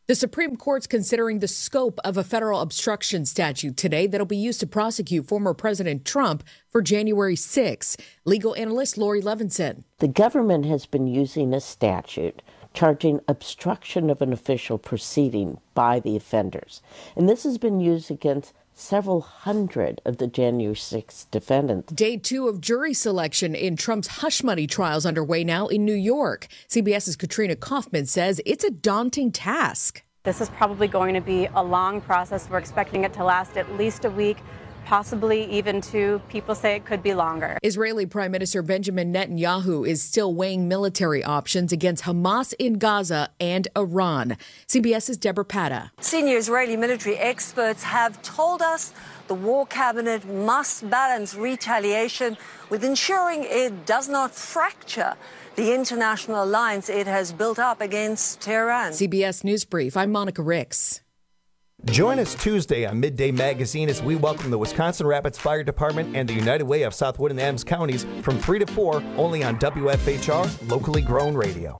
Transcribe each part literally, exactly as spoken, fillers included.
The Supreme Court's considering the scope of a federal obstruction statute today that'll be used to prosecute former President Trump for January sixth. Legal analyst Lori Levinson. The government has been using a statute charging obstruction of an official proceeding by the offenders. And this has been used against several hundred of the January sixth defendants. Day two of jury selection in Trump's hush money trials underway now in New York. CBS's Katrina Kaufman says it's a daunting task. This is probably going to be a long process. We're expecting it to last at least a week, possibly even two. People say it could be longer. Israeli Prime Minister Benjamin Netanyahu is still weighing military options against Hamas in Gaza and Iran. CBS's Deborah Patta. Senior Israeli military experts have told us the war cabinet must balance retaliation with ensuring it does not fracture the international alliance it has built up against Tehran. C B S News Brief, I'm Monica Ricks. Join us Tuesday on Midday Magazine as we welcome the Wisconsin Rapids Fire Department and the United Way of Southwood and Adams counties from three to four, only on W F H R, locally grown radio.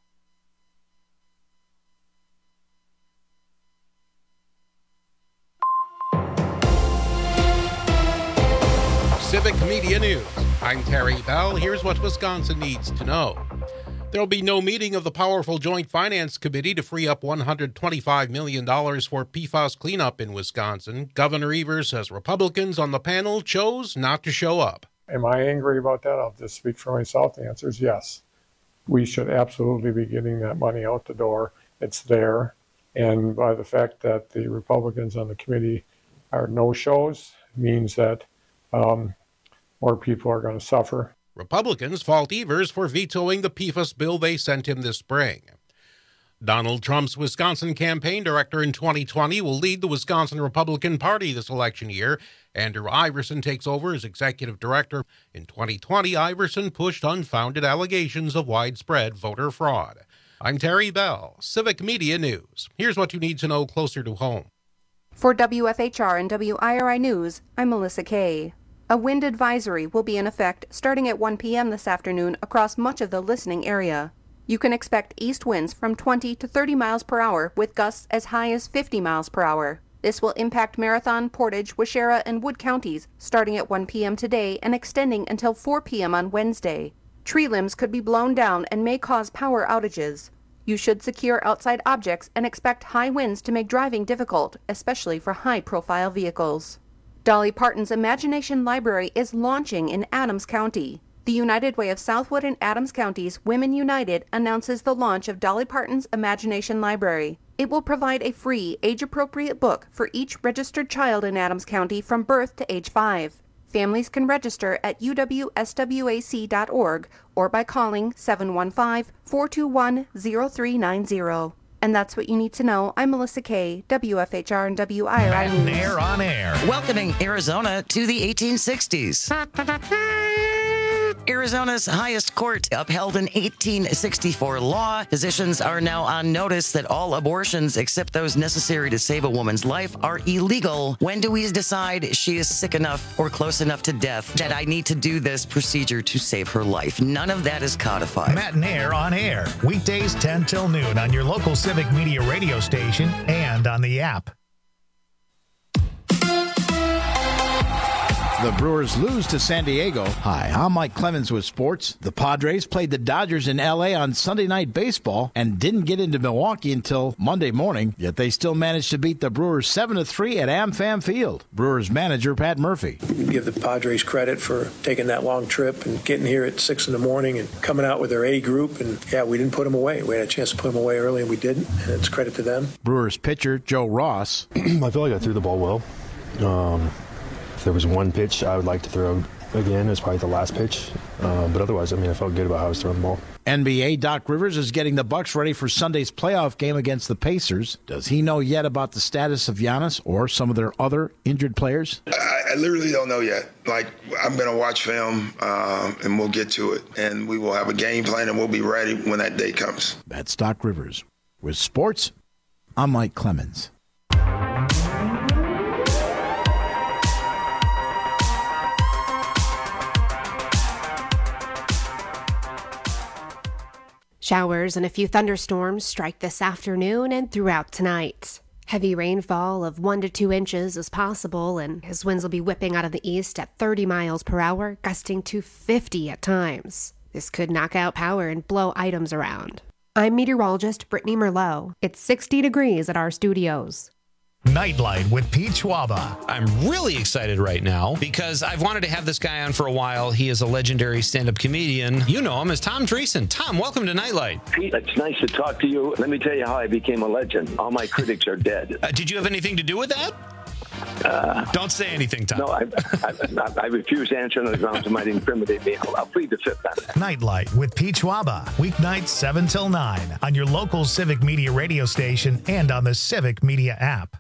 Civic Media News. I'm Terry Bell. Here's what Wisconsin needs to know. There will be no meeting of the powerful Joint Finance Committee to free up one hundred twenty-five million dollars for P FAS cleanup in Wisconsin. Governor Evers says Republicans on the panel chose not to show up. Am I angry about that? I'll just speak for myself. The answer is yes. We should absolutely be getting that money out the door. It's there. And by the fact that the Republicans on the committee are no-shows means that um, more people are going to suffer. Republicans fault Evers for vetoing the P FAS bill they sent him this spring. Donald Trump's Wisconsin campaign director in twenty twenty will lead the Wisconsin Republican Party this election year. Andrew Iverson takes over as executive director. In twenty twenty, Iverson pushed unfounded allegations of widespread voter fraud. I'm Terry Bell, Civic Media News. Here's what you need to know closer to home. For W F H R and W I R I News, I'm Melissa Kay. A wind advisory will be in effect starting at one p.m. this afternoon across much of the listening area. You can expect east winds from twenty to thirty miles per hour with gusts as high as fifty miles per hour. This will impact Marathon, Portage, Waushara, and Wood counties starting at one p.m. today and extending until four p.m. on Wednesday. Tree limbs could be blown down and may cause power outages. You should secure outside objects and expect high winds to make driving difficult, especially for high-profile vehicles. Dolly Parton's Imagination Library is launching in Adams County. The United Way of Southwood and Adams Counties Women United announces the launch of Dolly Parton's Imagination Library. It will provide a free, age-appropriate book for each registered child in Adams County from birth to age five. Families can register at u w s w a c dot org or by calling seven one five, four two one, zero three nine zero. And that's what you need to know. I'm Melissa Kay, W F H R and W I R I News. Air on Air. Welcoming Arizona to the eighteen sixties. Arizona's highest court upheld an eighteen sixty-four law. Physicians are now on notice that all abortions except those necessary to save a woman's life are illegal. When do we decide she is sick enough or close enough to death that I need to do this procedure to save her life? None of that is codified. Matt and Air on Air. Weekdays ten till noon on your local Civic Media radio station and on the app. The Brewers lose to San Diego. Hi, I'm Mike Clemens with sports. The Padres played the Dodgers in L A on Sunday Night Baseball and didn't get into Milwaukee until Monday morning, yet they still managed to beat the Brewers seven to three at AmFam Field. Brewers manager Pat Murphy. Give the Padres credit for taking that long trip and getting here at six in the morning and coming out with their A group. And yeah, we didn't put them away. We had a chance to put them away early and we didn't. And it's credit to them. Brewers pitcher Joe Ross. I feel like I threw the ball well. Um, There was one pitch I would like to throw again. It was probably the last pitch. Uh, but otherwise, I mean, I felt good about how I was throwing the ball. N B A Doc Rivers is getting the Bucks ready for Sunday's playoff game against the Pacers. Does he know yet about the status of Giannis or some of their other injured players? I, I literally don't know yet. Like, I'm going to watch film, uh, and we'll get to it. And we will have a game plan, and we'll be ready when that day comes. That's Doc Rivers. With sports, I'm Mike Clemens. Showers and a few thunderstorms strike this afternoon and throughout tonight. Heavy rainfall of one to two inches is possible, and his winds will be whipping out of the east at thirty miles per hour, gusting to fifty at times. This could knock out power and blow items around. I'm meteorologist Brittany Merlot. It's sixty degrees at our studios. Nightlight with Pete Schwaba. I'm really excited right now because I've wanted to have this guy on for a while. He is a legendary stand-up comedian. You know him as Tom Dreesen. Tom, welcome to Nightlight. Pete, it's nice to talk to you. Let me tell you how I became a legend. All my critics are dead. Uh, did you have anything to do with that? Uh, Don't say anything, Tom. No, I, I, I refuse to answer on the grounds it might incriminate me. I'll, I'll plead the fifth on that. Nightlight with Pete Schwaba. Weeknights seven till nine on your local Civic Media radio station and on the Civic Media app.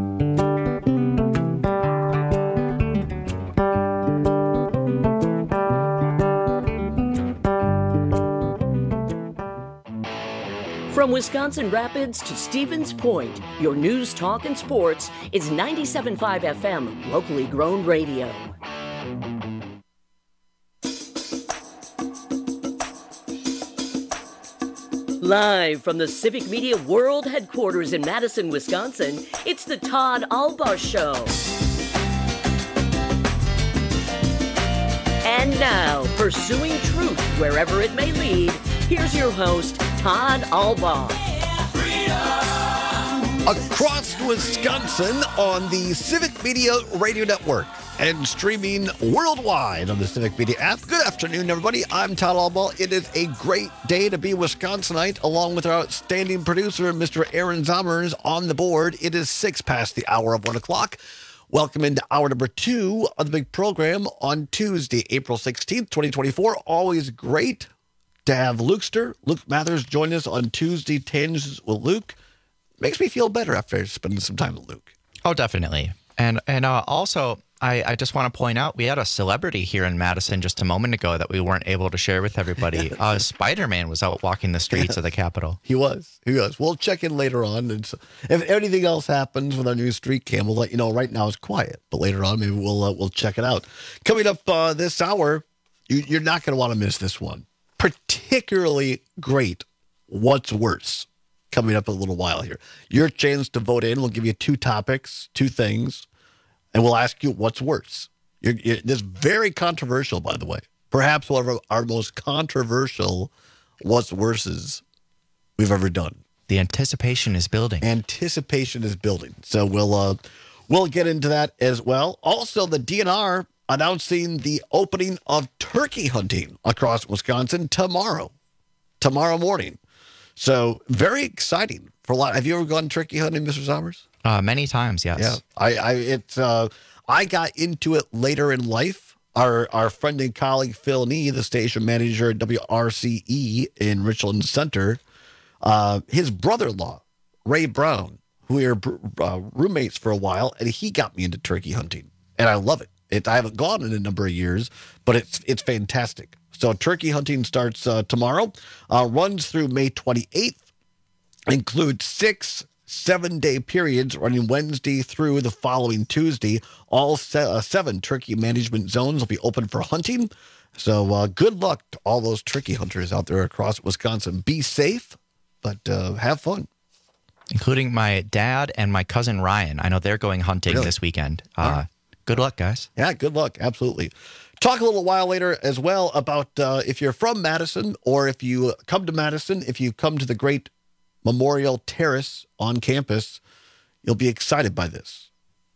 From Wisconsin Rapids to Stevens Point, your news, talk, and sports is ninety-seven point five F M, locally grown radio. Live from the Civic Media World Headquarters in Madison, Wisconsin, it's the Todd Albaugh Show. And now, pursuing truth wherever it may lead, here's your host, Todd Albaugh. Across Wisconsin on the Civic Media Radio Network and streaming worldwide on the Civic Media app. Good afternoon, everybody. I'm Todd Albaugh. It is a great day to be Wisconsinite, along with our outstanding producer, Mister Aaron Zommers, on the board. It is six past the hour of one o'clock. Welcome into hour number two of the big program on Tuesday, April sixteenth, twenty twenty-four. Always great to have Lukester, Luke Mathers, join us on Tuesday Tangents with Luke. Makes me feel better after spending some time with Luke. Oh, definitely. And and uh, also, I, I just want to point out, we had a celebrity here in Madison just a moment ago that we weren't able to share with everybody. uh, Spider-Man was out walking the streets of the Capitol. He was. He was. We'll check in later on. And so if anything else happens with our new street cam, we'll let you know. Right now it's quiet, but later on maybe we'll uh, we'll check it out. Coming up uh, this hour, you, you're not going to want to miss this one. Particularly great. What's worse? Coming up in a little while here. Your chance to vote in. We'll give you two topics, two things, and we'll ask you what's worse. You're, you're, this is very controversial, by the way. Perhaps one of our, our most controversial what's worses we've ever done. The anticipation is building. Anticipation is building. So we'll uh, we'll get into that as well. Also, the D N R announcing the opening of turkey hunting across Wisconsin tomorrow, tomorrow morning. So very exciting for a lot. Have you ever gone turkey hunting, Mister Zommers? Uh, many times, yes. Yeah, I, I, it's, uh, I got into it later in life. Our, our friend and colleague Phil Nee, the station manager at W R C E in Richland Center, uh, his brother-in-law Ray Brown, who we were uh, roommates for a while, and he got me into turkey hunting, and I love it. It, I haven't gone in a number of years, but it's it's fantastic. So turkey hunting starts uh, tomorrow, uh, runs through May twenty-eighth, includes six seven-day periods running Wednesday through the following Tuesday. All se- uh, seven turkey management zones will be open for hunting. So uh, good luck to all those turkey hunters out there across Wisconsin. Be safe, but uh, have fun. Including my dad and my cousin Ryan. I know they're going hunting really? this weekend. Uh, right. Good luck, guys. Yeah, good luck. Absolutely. Talk a little while later as well about uh, if you're from Madison or if you come to Madison, if you come to the great Memorial Terrace on campus, you'll be excited by this.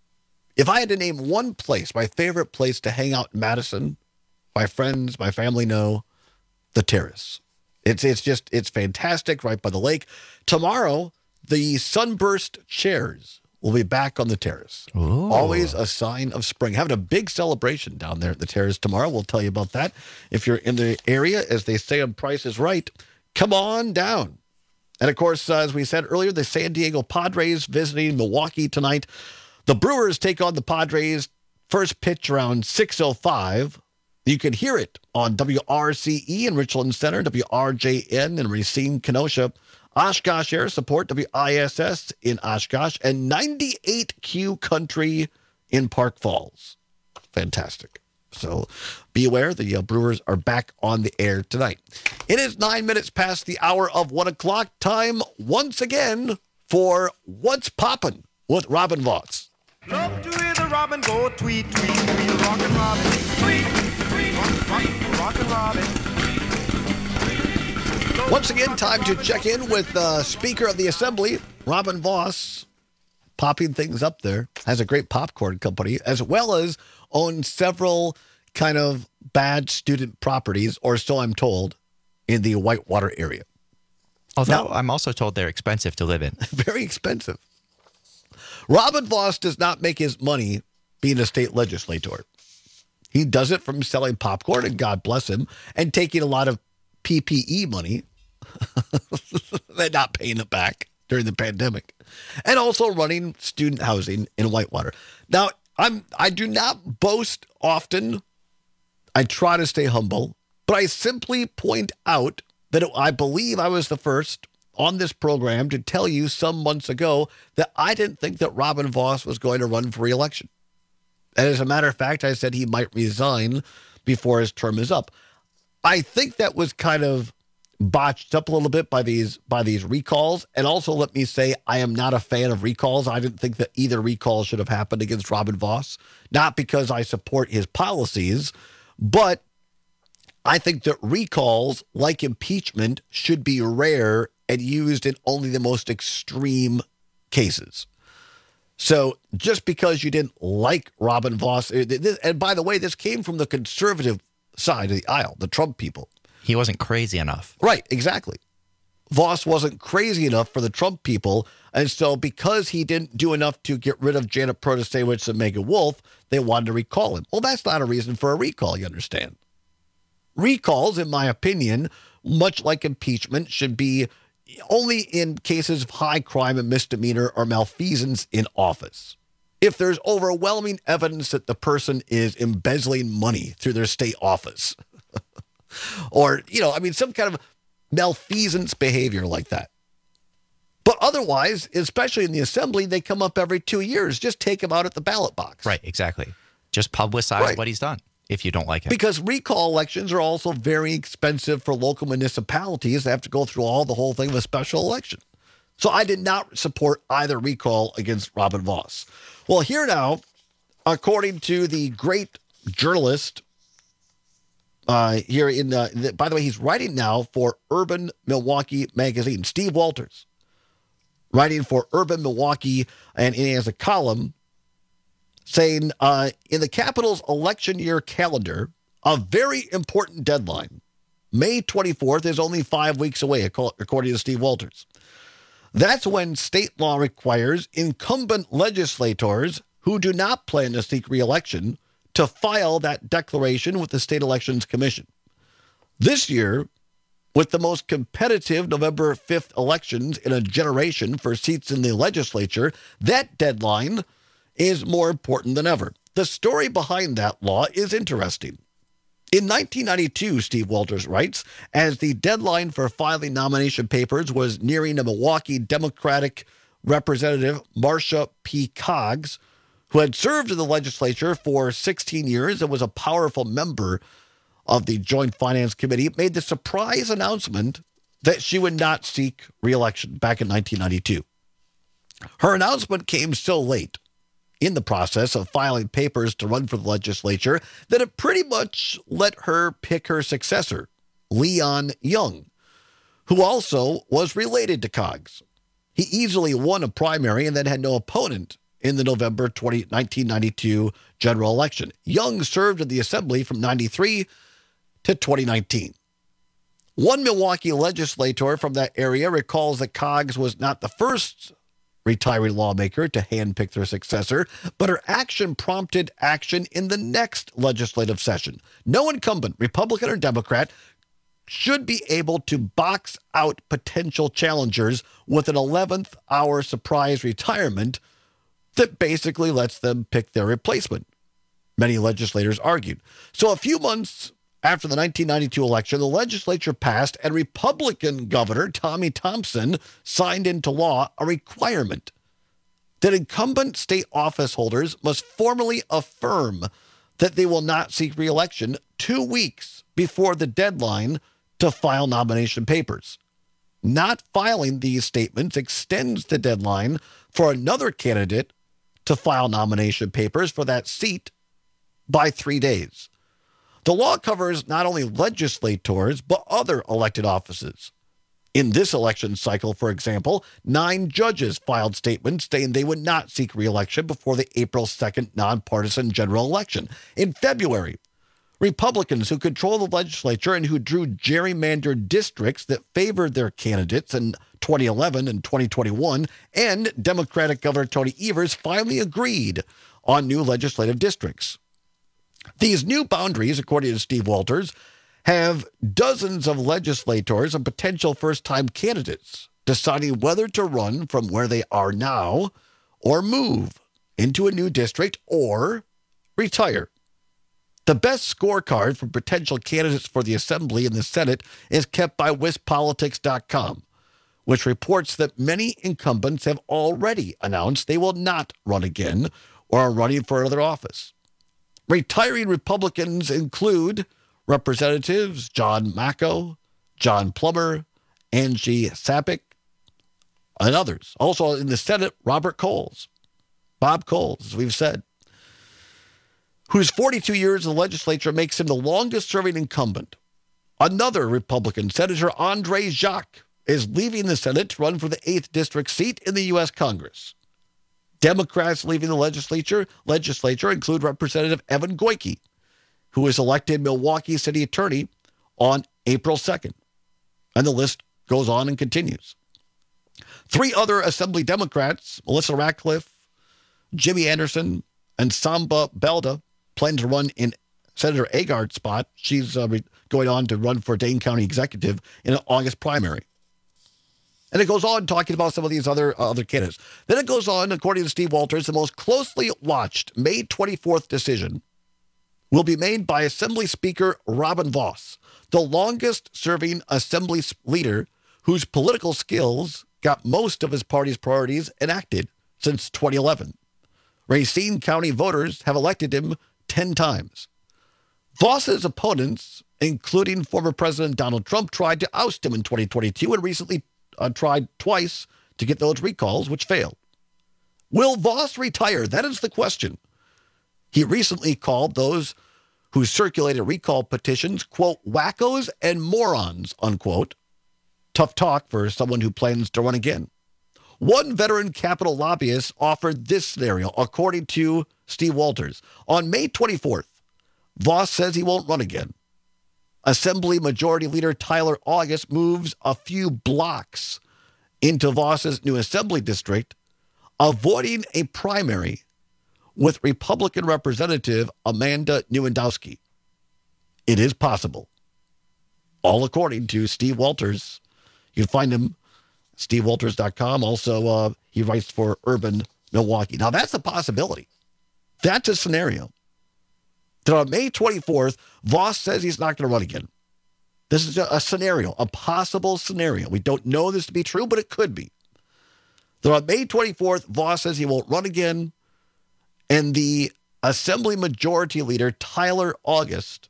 If I had to name one place, my favorite place to hang out in Madison, my friends, my family know, the Terrace. It's it's just, it's fantastic right by the lake. Tomorrow, the Sunburst Chairs will be back on the Terrace. Ooh. Always a sign of spring. Having a big celebration down there at the Terrace tomorrow. We'll tell you about that. If you're in the area, as they say on Price is Right, come on down. And of course, uh, as we said earlier, the San Diego Padres visiting Milwaukee tonight. The Brewers take on the Padres. First pitch around six oh five. You can hear it on W R C E in Richland Center, W R J N in Racine, Kenosha, Oshkosh Air Support, W I S S in Oshkosh, and ninety-eight Q Country in Park Falls. Fantastic. So be aware, the uh, Brewers are back on the air tonight. It is nine minutes past the hour of one o'clock. Time once again for What's Poppin' with Robin Voss. Love to hear the robin go tweet, tweet, tweet, rockin' robin. Tweet, tweet, tweet, rockin' robin. Once again, time to check in with uh, Speaker of the Assembly, Robin Voss, popping things up there. Has a great popcorn company, as well as owns several kind of bad student properties, or so I'm told, in the Whitewater area. Although now, I'm also told they're expensive to live in. Very expensive. Robin Voss does not make his money being a state legislator. He does it from selling popcorn, and God bless him, and taking a lot of P P E money and not paying it back during the pandemic, and also running student housing in Whitewater. Now, I'm I do not boast often. I try to stay humble, but I simply point out that I believe I was the first on this program to tell you some months ago that I didn't think that Robin Voss was going to run for re-election. And as a matter of fact, I said he might resign before his term is up. I think that was kind of botched up a little bit by these by these recalls. And also, let me say, I am not a fan of recalls. I didn't think that either recall should have happened against Robin Voss, not because I support his policies, but I think that recalls, like impeachment, should be rare and used in only the most extreme cases. So just because you didn't like Robin Voss, and by the way, this came from the conservative side of the aisle, the Trump people. He wasn't crazy enough. Right, exactly. Voss wasn't crazy enough for the Trump people, and so because he didn't do enough to get rid of Janet Protasiewicz and Megan Wolf, they wanted to recall him. Well, that's not a reason for a recall, you understand. Recalls, in my opinion, much like impeachment, should be only in cases of high crime and misdemeanor or malfeasance in office. If there's overwhelming evidence that the person is embezzling money through their state office, or, you know, I mean, some kind of malfeasance behavior like that. But otherwise, especially in the assembly, they come up every two years. Just take him out at the ballot box. Right, exactly. Just publicize right. what he's done if you don't like him. Because recall elections are also very expensive for local municipalities. They have to go through all the whole thing of a special election. So I did not support either recall against Robin Voss. Well, here now, according to the great journalist uh, here in the, the, by the way, he's writing now for Urban Milwaukee Magazine, Steve Walters, writing for Urban Milwaukee, and he has a column saying, uh, in the Capitol's election year calendar, a very important deadline, May twenty-fourth, is only five weeks away, according to Steve Walters. That's when state law requires incumbent legislators who do not plan to seek re-election to file that declaration with the State Elections Commission. This year, with the most competitive November fifth elections in a generation for seats in the legislature, that deadline is more important than ever. The story behind that law is interesting. In nineteen ninety-two, Steve Walters writes, as the deadline for filing nomination papers was nearing, a Milwaukee Democratic Representative, Marcia P. Coggs, who had served in the legislature for sixteen years and was a powerful member of the Joint Finance Committee, made the surprise announcement that she would not seek re-election back in nineteen ninety-two. Her announcement came so late in the process of filing papers to run for the legislature that it pretty much let her pick her successor, Leon Young, who also was related to Coggs. He easily won a primary and then had no opponent in the November nineteen ninety-two general election. Young served in the assembly from ninety-three to twenty nineteen. One Milwaukee legislator from that area recalls that Coggs was not the first retiring lawmaker to handpick their successor, but her action prompted action in the next legislative session. No incumbent, Republican or Democrat, should be able to box out potential challengers with an eleventh hour surprise retirement that basically lets them pick their replacement, many legislators argued. So a few months after the nineteen ninety-two election, the legislature passed, and Republican Governor Tommy Thompson signed into law a requirement that incumbent state office holders must formally affirm that they will not seek re-election two weeks before the deadline to file nomination papers. Not filing these statements extends the deadline for another candidate to file nomination papers for that seat by three days. The law covers not only legislators, but other elected offices. In this election cycle, for example, nine judges filed statements saying they would not seek re-election before the April second nonpartisan general election. In February, Republicans who control the legislature and who drew gerrymandered districts that favored their candidates in twenty eleven and twenty twenty-one, and Democratic Governor Tony Evers finally agreed on new legislative districts. These new boundaries, according to Steve Walters, have dozens of legislators and potential first-time candidates deciding whether to run from where they are now or move into a new district or retire. The best scorecard for potential candidates for the Assembly and the Senate is kept by Wist Politics dot com, which reports that many incumbents have already announced they will not run again or are running for another office. Retiring Republicans include Representatives John Mako, John Plummer, Angie Sapik, and others. Also in the Senate, Robert Coles, Bob Coles, as we've said, whose forty-two years in the legislature makes him the longest-serving incumbent. Another Republican, Senator Andre Jacques, is leaving the Senate to run for the eighth District seat in the U S Congress. Democrats leaving the legislature legislature include Representative Evan Goyke, who was elected Milwaukee City Attorney on April second. And the list goes on and continues. Three other Assembly Democrats, Melissa Ratcliffe, Jimmy Anderson, and Samba Belda, plan to run in Senator Agard's spot. She's uh, re- going on to run for Dane County Executive in an August primary. And it goes on talking about some of these other uh, other candidates. Then it goes on, according to Steve Walters, the most closely watched May twenty-fourth decision will be made by Assembly Speaker Robin Vos, the longest-serving Assembly leader whose political skills got most of his party's priorities enacted since twenty eleven. Racine County voters have elected him ten times. Vos's opponents, including former President Donald Trump, tried to oust him in twenty twenty-two and recently uh, tried twice to get those recalls, which failed. Will Vos retire? That is the question. He recently called those who circulated recall petitions, quote, wackos and morons, unquote. Tough talk for someone who plans to run again. One veteran Capitol lobbyist offered this scenario, according to Steve Walters. On May twenty-fourth, Vos says he won't run again. Assembly Majority Leader Tyler August moves a few blocks into Vos's new Assembly district, avoiding a primary with Republican Representative Amanda Newandowski. It is possible. All according to Steve Walters. You can find him steve walters dot com. Also, uh, he writes for Urban Milwaukee. Now, that's a possibility. That's a scenario. That on May twenty-fourth, Vos says he's not going to run again. This is a, a scenario, a possible scenario. We don't know this to be true, but it could be. That on May twenty-fourth, Vos says he won't run again, and the Assembly Majority Leader, Tyler August,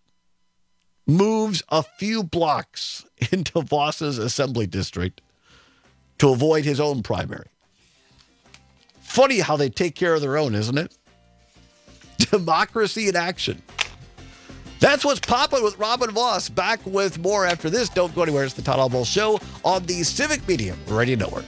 moves a few blocks into Vos's Assembly district to avoid his own primary. Funny how they take care of their own, isn't it? Democracy in action. That's what's popping with Robin Vos. Back with more after this. Don't go anywhere. It's the Todd Albaugh Show on the Civic Media Radio Network.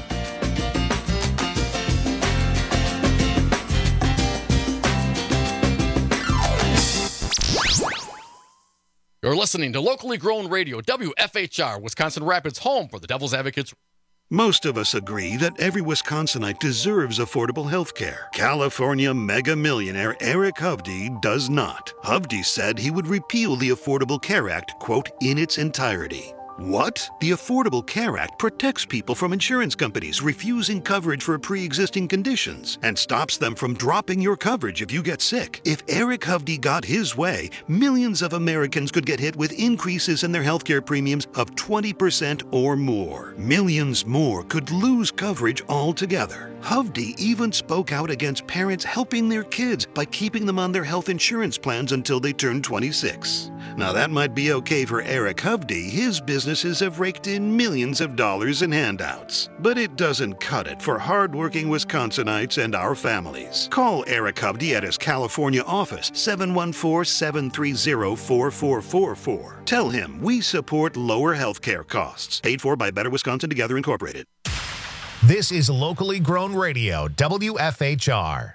You're listening to locally grown radio, W F H R, Wisconsin Rapids, home for the Devil's Advocates. Most of us agree that every Wisconsinite deserves affordable health care. California mega millionaire Eric Hovde does not. Hovde said he would repeal the Affordable Care Act, quote, in its entirety. What? The Affordable Care Act protects people from insurance companies refusing coverage for pre-existing conditions and stops them from dropping your coverage if you get sick. If Eric Hovde got his way, millions of Americans could get hit with increases in their healthcare premiums of twenty percent or more. Millions more could lose coverage altogether. Hovde even spoke out against parents helping their kids by keeping them on their health insurance plans until they turn twenty-six. Now that might be okay for Eric Hovde. His businesses have raked in millions of dollars in handouts. But it doesn't cut it for hardworking Wisconsinites and our families. Call Eric Hovde at his California office, seven one four, seven three zero, four four four four. Tell him we support lower health care costs. Paid for by Better Wisconsin Together Incorporated. This is locally grown radio, W F H R.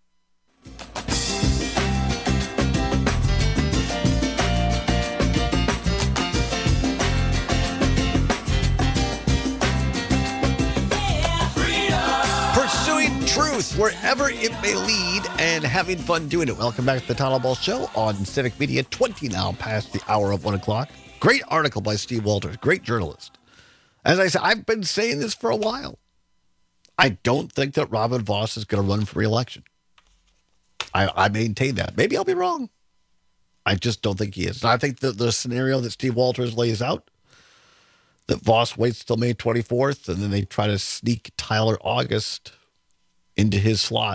Pursuing truth wherever it may lead and having fun doing it. Welcome back to the Town Hall Ball Show on Civic Media, twenty now past the hour of one o'clock. Great article by Steve Walters, great journalist. As I said, I've been saying this for a while. I don't think that Robin Vos is going to run for re-election. I, I maintain that. Maybe I'll be wrong. I just don't think he is. And I think that the scenario that Steve Walters lays out, that Vos waits till May twenty-fourth, and then they try to sneak Tyler August into his slot,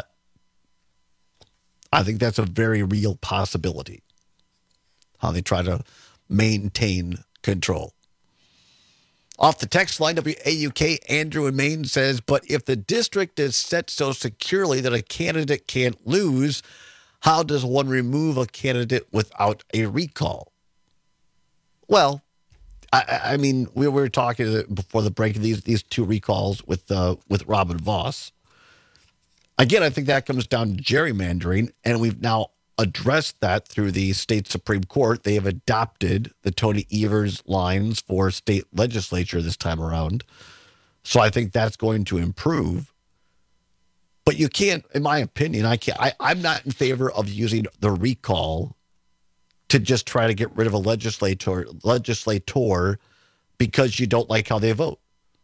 I think that's a very real possibility, how they try to maintain control. Off the text line, W A U K, Andrew in Maine says, but if the district is set so securely that a candidate can't lose, how does one remove a candidate without a recall? Well, I, I mean, we were talking before the break of these these two recalls with uh, with Robin Vos. Again, I think that comes down to gerrymandering, and we've now addressed that through the state Supreme Court. They have adopted the Tony Evers lines for state legislature this time around. So I think that's going to improve. But you can't, in my opinion, I can't, I, I'm not in favor of using the recall to just try to get rid of a legislator, legislator because you don't like how they vote.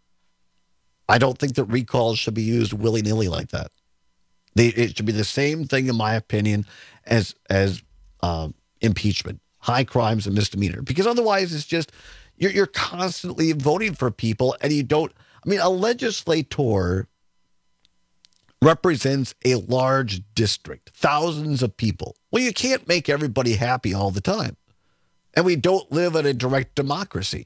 I don't think that recalls should be used willy-nilly like that. They, it should be the same thing, in my opinion, as as uh, impeachment, high crimes and misdemeanor. Because otherwise, it's just you're you're constantly voting for people, and you don't. I mean, a legislator represents a large district, thousands of people. Well, you can't make everybody happy all the time, and we don't live in a direct democracy.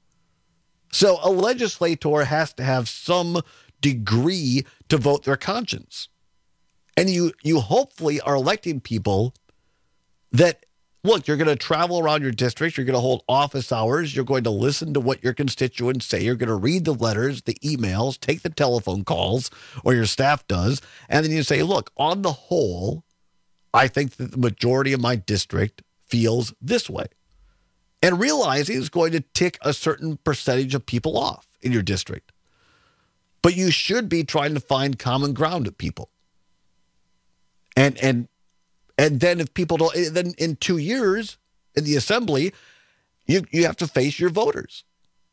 So a legislator has to have some degree to vote their conscience. And you you hopefully are electing people that, look, you're going to travel around your district, you're going to hold office hours, you're going to listen to what your constituents say, you're going to read the letters, the emails, take the telephone calls, or your staff does, and then you say, look, on the whole, I think that the majority of my district feels this way. And realizing it's going to tick a certain percentage of people off in your district. But you should be trying to find common ground with people. And and and then if people don't, then in two years in the assembly, you you have to face your voters.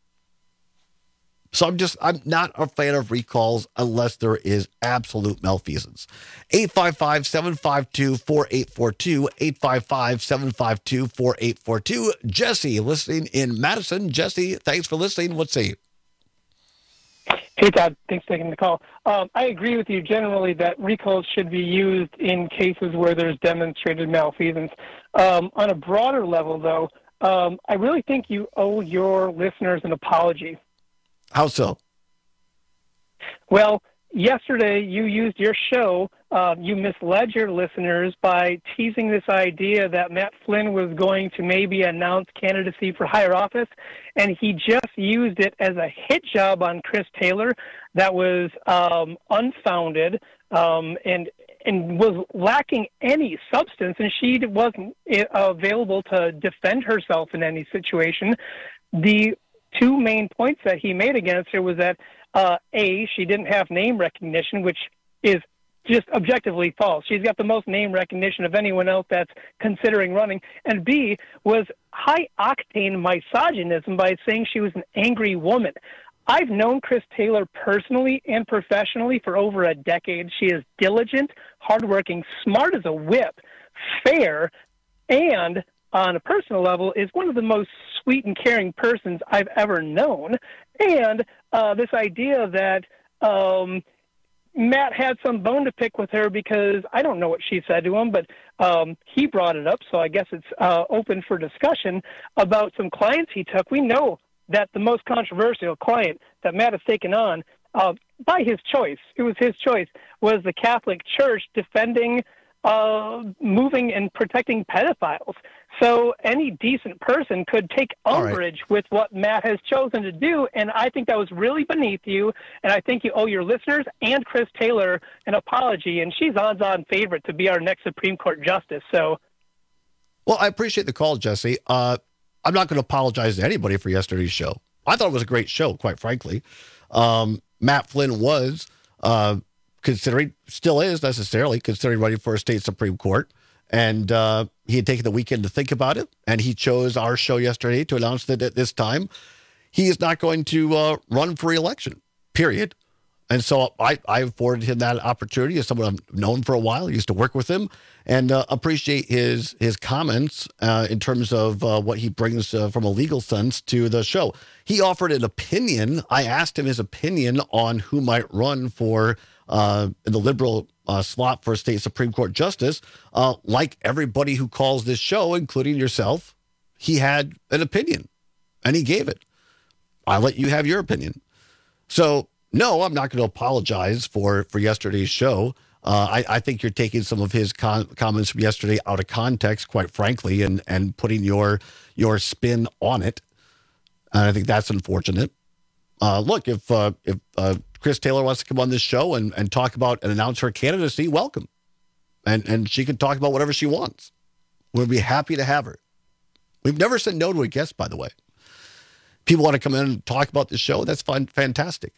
So I'm just I'm not a fan of recalls unless there is absolute malfeasance. eight five five, seven five two, four eight four two, eight five five, seven five two, four eight four two. Jesse, listening in Madison. Jesse, thanks for listening. What say you? Hey, Todd. Thanks for taking the call. Um, I agree with you generally that recalls should be used in cases where there's demonstrated malfeasance. Um, on a broader level, though, um, I really think you owe your listeners an apology. How so? Well, yesterday you used your show, uh, you misled your listeners by teasing this idea that Matt Flynn was going to maybe announce candidacy for higher office, and he just used it as a hit job on Chris Taylor that was um, unfounded um, and and was lacking any substance, and she wasn't available to defend herself in any situation. The two main points that he made against her was that, uh, A, she didn't have name recognition, which is just objectively false. She's got the most name recognition of anyone else that's considering running. And B, was high-octane misogynism by saying she was an angry woman. I've known Chris Taylor personally and professionally for over a decade. She is diligent, hardworking, smart as a whip, fair, and on a personal level is one of the most sweet and caring persons I've ever known. And uh, this idea that um, Matt had some bone to pick with her because I don't know what she said to him, but um, he brought it up, so I guess it's uh, open for discussion about some clients he took. We know that the most controversial client that Matt has taken on, uh, by his choice, it was his choice, was the Catholic Church defending, uh, moving and protecting pedophiles. So any decent person could take umbrage right. with what Matt has chosen to do, and I think that was really beneath you, and I think you owe your listeners and Chris Taylor an apology, and she's odds-on favorite to be our next Supreme Court justice. So, well, I appreciate the call, Jesse. Uh, I'm not going to apologize to anybody for yesterday's show. I thought it was a great show, quite frankly. Um, Matt Flynn was uh, considering, still is necessarily, considering running for a state Supreme Court. And uh, he had taken the weekend to think about it. And he chose our show yesterday to announce that at this time, he is not going to uh, run for re-election, period. And so I, I afforded him that opportunity as someone I've known for a while. I used to work with him and uh, appreciate his his comments uh, in terms of uh, what he brings uh, from a legal sense to the show. He offered an opinion. I asked him his opinion on who might run for uh, the liberal uh, slot for a state Supreme Court justice. Uh, like everybody who calls this show, including yourself, he had an opinion and he gave it. I'll let you have your opinion. So, no, I'm not going to apologize for, for yesterday's show. Uh, I, I think you're taking some of his con- comments from yesterday out of context, quite frankly, and, and putting your your spin on it. And I think that's unfortunate. Uh, look, if uh, if uh, Chris Taylor wants to come on this show and, and talk about and announce her candidacy, welcome. And and she can talk about whatever she wants. We'll be happy to have her. We've never said no to a guest, by the way. People want to come in and talk about the show. That's fun, fantastic.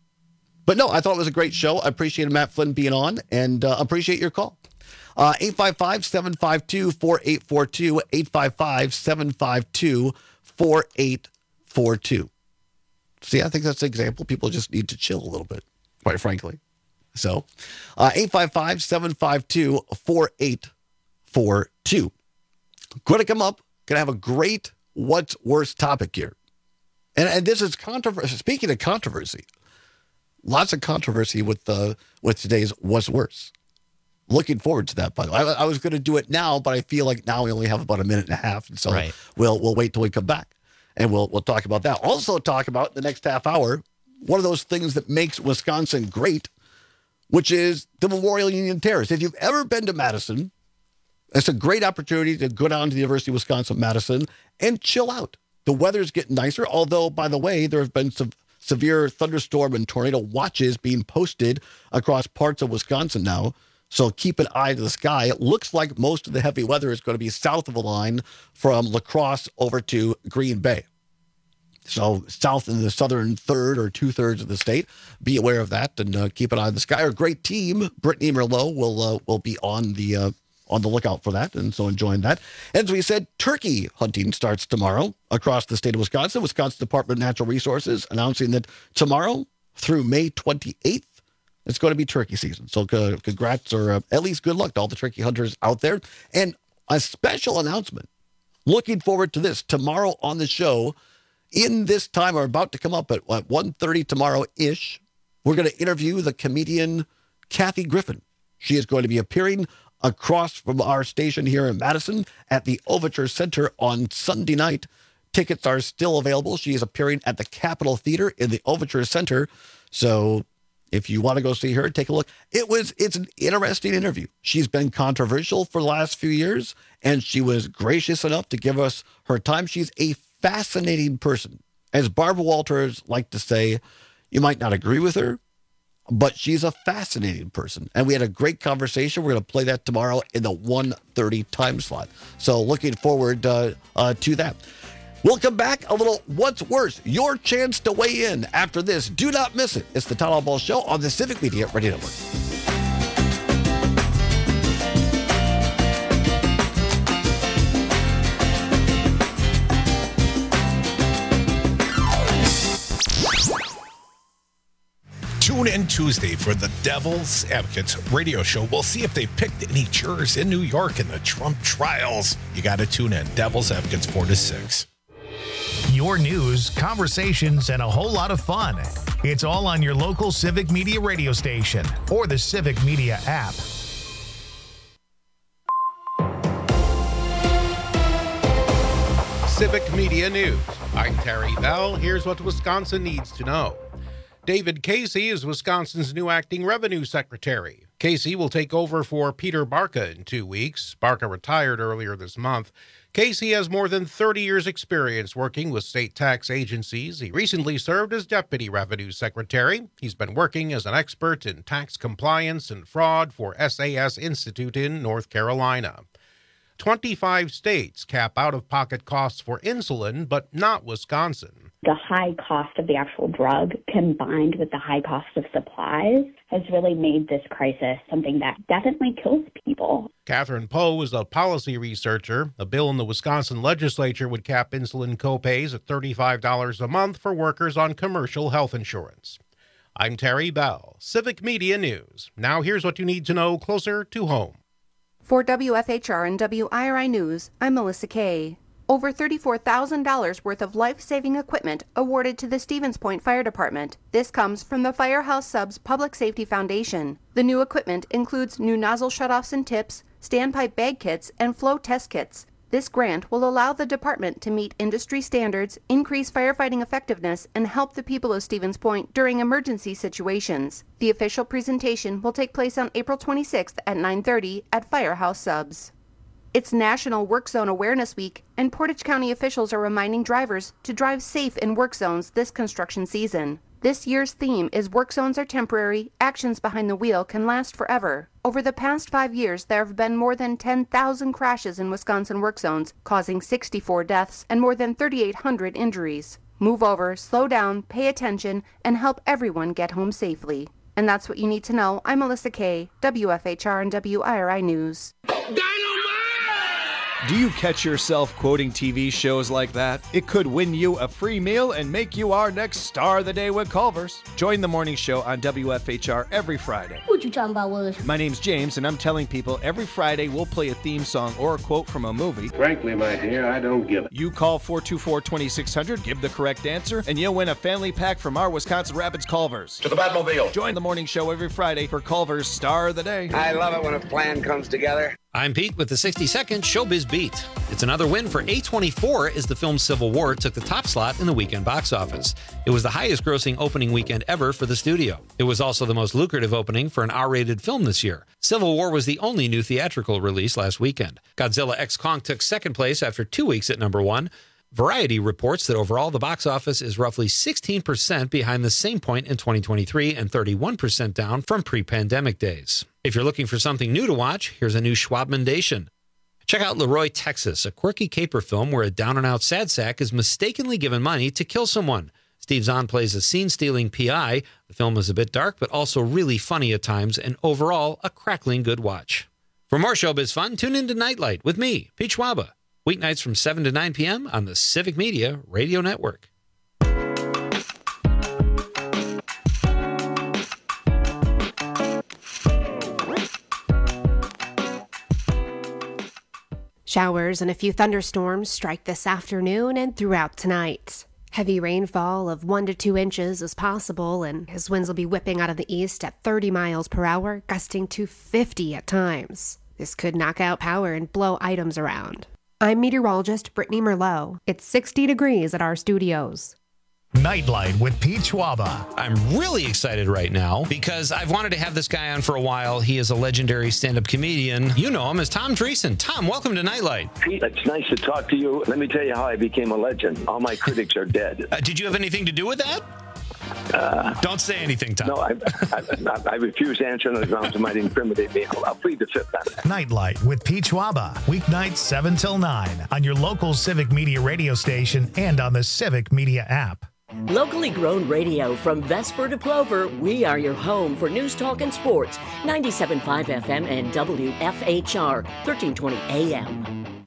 But no, I thought it was a great show. I appreciated Matt Flynn being on and uh, appreciate your call. Uh, eight five five, seven five two, four eight four two, eight five five, seven five two, four eight four two. See, I think that's an example. People just need to chill a little bit, quite frankly. So, uh, eight five five, seven five two, four eight four two. Going to come up, going to have a great what's worse topic here. And, and this is controversy. Speaking of controversy, lots of controversy with uh, with today's what's worse. Looking forward to that, by the way. I, I was going to do it now, but I feel like now we only have about a minute and a half, and so right. we'll we'll wait till we come back, and we'll we'll talk about that. Also, talk about the next half hour one of those things that makes Wisconsin great, which is the Memorial Union Terrace. If you've ever been to Madison, it's a great opportunity to go down to the University of Wisconsin-Madison and chill out. The weather's getting nicer, although, by the way, there have been some severe thunderstorm and tornado watches being posted across parts of Wisconsin now. So keep an eye to the sky. It looks like most of the heavy weather is going to be south of the line from La Crosse over to Green Bay. So south in the southern third or two-thirds of the state. Be aware of that and uh, keep an eye on the sky. Our great team, Brittany Merlot, will uh, will be on the uh, on the lookout for that, and so enjoying that. As we said, turkey hunting starts tomorrow across the state of Wisconsin. Wisconsin Department of Natural Resources announcing that tomorrow through May twenty-eighth, it's going to be turkey season. So uh, congrats, or uh, at least good luck to all the turkey hunters out there. And a special announcement. Looking forward to this. Tomorrow on the show, in this time, we're about to come up at what, one thirty tomorrow-ish, we're going to interview the comedian Kathy Griffin. She is going to be appearing across from our station here in Madison at the Overture Center on Sunday night. Tickets are still available. She is appearing at the Capitol Theater in the Overture Center. So if you want to go see her, take a look. It was, it's an interesting interview. She's been controversial for the last few years, and she was gracious enough to give us her time. She's a fascinating person. As Barbara Walters liked to say, you might not agree with her, but she's a fascinating person. And we had a great conversation. We're going to play that tomorrow in the one thirty time slot. So looking forward uh, uh, to that. We'll come back a little what's worse. Your chance to weigh in after this. Do not miss it. It's the Todd Ball Show on the Civic Media Radio Network. in Tuesday for the Devil's Advocates radio show. We'll see if they picked any jurors in New York in the Trump trials. You got to tune in. Devil's Advocates four to six. Your news, conversations, and a whole lot of fun. It's all on your local Civic Media radio station or the Civic Media app. Civic Media News. I'm Terry Bell. Here's what Wisconsin needs to know. David Casey is Wisconsin's new acting revenue secretary. Casey will take over for Peter Barca in two weeks. Barca retired earlier this month. Casey has more than thirty years' experience working with state tax agencies. He recently served as deputy revenue secretary. He's been working as an expert in tax compliance and fraud for S A S Institute in North Carolina. twenty-five states cap out-of-pocket costs for insulin, but not Wisconsin. The high cost of the actual drug combined with the high cost of supplies has really made this crisis something that definitely kills people. Catherine Poe is a policy researcher. A bill in the Wisconsin legislature would cap insulin copays at thirty-five dollars a month for workers on commercial health insurance. I'm Terry Bell, Civic Media News. Now here's what you need to know closer to home. For W F H R and W I R I News, I'm Melissa Kay. Over thirty-four thousand dollars worth of life-saving equipment awarded to the Stevens Point Fire Department. This comes from the Firehouse Subs Public Safety Foundation. The new equipment includes new nozzle shutoffs and tips, standpipe bag kits, and flow test kits. This grant will allow the department to meet industry standards, increase firefighting effectiveness, and help the people of Stevens Point during emergency situations. The official presentation will take place on April twenty-sixth at nine thirty at Firehouse Subs. It's National Work Zone Awareness Week, and Portage County officials are reminding drivers to drive safe in work zones this construction season. This year's theme is Work Zones Are Temporary, Actions Behind the Wheel Can Last Forever. Over the past five years, there have been more than ten thousand crashes in Wisconsin work zones, causing sixty-four deaths and more than thirty-eight hundred injuries. Move over, slow down, pay attention, and help everyone get home safely. And that's what you need to know. I'm Melissa Kay, W F H R and W I R I News. Do you catch yourself quoting T V shows like that? It could win you a free meal and make you our next star of the day with Culver's. Join the morning show on W F H R every Friday. What you talking about, Willis? My name's James, and I'm telling people every Friday we'll play a theme song or a quote from a movie. Frankly, my dear, I don't give it. You call four two four, two six zero zero, give the correct answer, and you'll win a family pack from our Wisconsin Rapids Culver's. To the Batmobile. Join the morning show every Friday for Culver's Star of the Day. I love it when a plan comes together. I'm Pete with the sixty second Showbiz Beat. It's another win for A twenty-four as the film Civil War took the top slot in the weekend box office. It was the highest grossing opening weekend ever for the studio. It was also the most lucrative opening for an R rated film this year. Civil War was the only new theatrical release last weekend. Godzilla X Kong took second place after two weeks at number one. Variety reports that overall the box office is roughly sixteen percent behind the same point in twenty twenty-three and thirty-one percent down from pre-pandemic days. If you're looking for something new to watch, here's a new Schwabmendation. Check out Leroy, Texas, a quirky caper film where a down-and-out sad sack is mistakenly given money to kill someone. Steve Zahn plays a scene-stealing P I. The film is a bit dark, but also really funny at times, and overall, a crackling good watch. For more showbiz fun, tune in to Nightlight with me, Pete Schwaba. Weeknights from seven to nine p.m. on the Civic Media Radio Network. Showers and a few thunderstorms strike this afternoon and throughout tonight. Heavy rainfall of one to two inches is possible, and his winds will be whipping out of the east at thirty miles per hour, gusting to fifty at times. This could knock out power and blow items around. I'm meteorologist Brittany Merlot. It's sixty degrees at our studios. Nightlight with Pete Schwaba. I'm really excited right now because I've wanted to have this guy on for a while. He is a legendary stand-up comedian. You know him as Tom Dreesen. Tom, welcome to Nightlight. Pete, it's nice to talk to you. Let me tell you how I became a legend. All my critics are dead. Uh, did you have anything to do with that? Uh, Don't say anything, Tom. No, I, I, I refuse to answer on the grounds it might incriminate me. I'll, I'll plead the fifth on that. Nightlight with Pete Schwaba. Weeknights seven till nine on your local Civic Media radio station and on the Civic Media app. Locally grown radio from Vesper to Plover, we are your home for news, talk, and sports. ninety-seven point five F M and W F H R, thirteen twenty A M.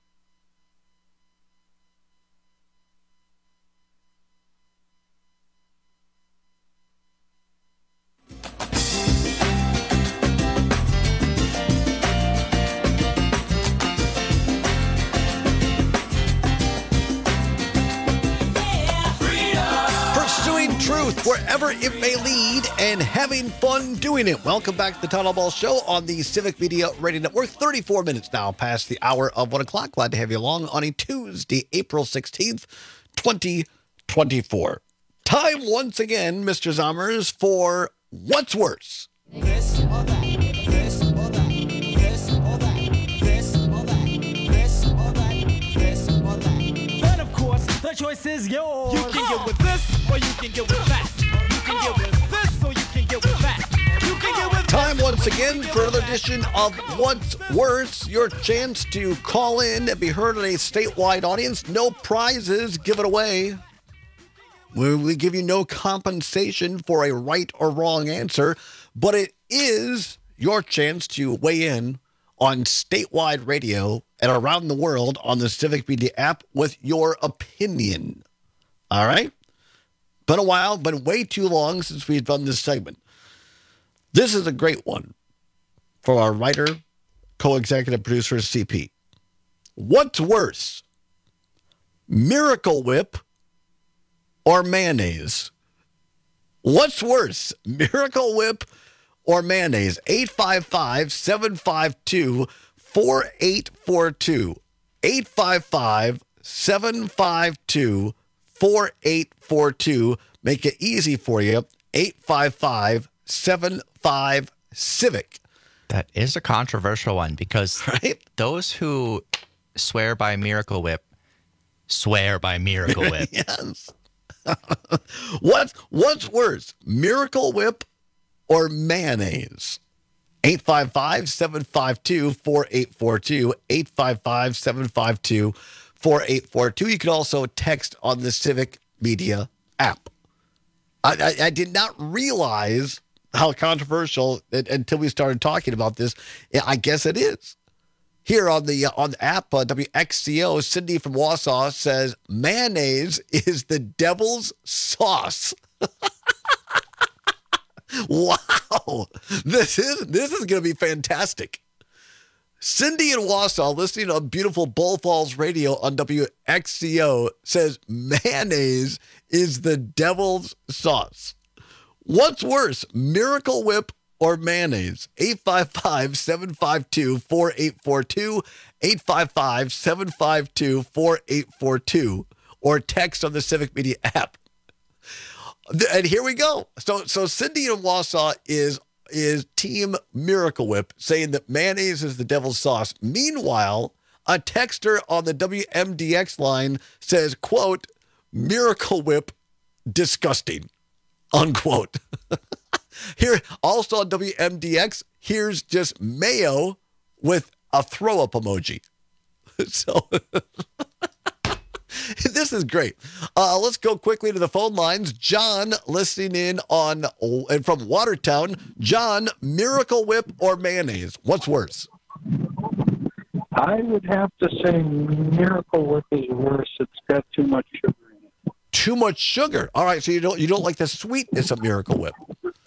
wherever it may lead, and having fun doing it. Welcome back to the Town Hall Ball Show on the Civic Media Radio Network. thirty-four minutes now past the hour of one o'clock. Glad to have you along on a Tuesday, April sixteenth, twenty twenty-four. Time once again, Mister Zommers, for What's Worse? This or that, this or that, this or that, this or that, this or that, this or that. But of course, the choice is yours. You can get with this or you can get with that. You can get with this or you can get with that. You can get with Time once again for another edition of What's Worse, your chance to call in and be heard in a statewide audience. No prizes given away. We, we give you no compensation for a right or wrong answer, but it is your chance to weigh in on statewide radio and around the world on the Civic Media app with your opinion. All right? Been a while, been way too long since we've done this segment. This is a great one for our writer, co-executive producer, C P. What's worse, Miracle Whip or mayonnaise? What's worse, Miracle Whip or mayonnaise? eight five five, seven five two, four eight four two. eight five five, seven five two, four eight four two. Make it easy for you. eight five five, seven five, CIVIC. That is a controversial one because right? those who swear by Miracle Whip swear by Miracle Whip. Yes. What's, what's worse, Miracle Whip or mayonnaise? eight five five, seven five two, four eight four two. eight five five, seven five two, four eight four two. You can also text on the Civic Media app. I, I, I did not realize how controversial it, until we started talking about this. I guess it is. Here on the uh, on the app, uh, W X C O, Cindy from Wausau says mayonnaise is the devil's sauce. Wow, this is this is going to be fantastic. Cindy in Wausau, listening on beautiful Bull Falls Radio on W X C O, says mayonnaise is the devil's sauce. What's worse, Miracle Whip or mayonnaise? eight five five, seven five two, four eight four two, eight five five, seven five two, four eight four two, or text on the Civic Media app. And here we go. So so Cindy in Wausau is is Team Miracle Whip, saying that mayonnaise is the devil's sauce. Meanwhile, a texter on the W M D X line says, quote, Miracle Whip, disgusting, unquote. Here, also on W M D X, here's just mayo with a throw-up emoji. So this is great. Uh, let's go quickly to the phone lines. John, listening in on and from Watertown. John, Miracle Whip or mayonnaise? What's worse? I would have to say Miracle Whip is worse. It's got too much sugar in it. Too much sugar. All right, so you don't you don't like the sweetness of Miracle Whip.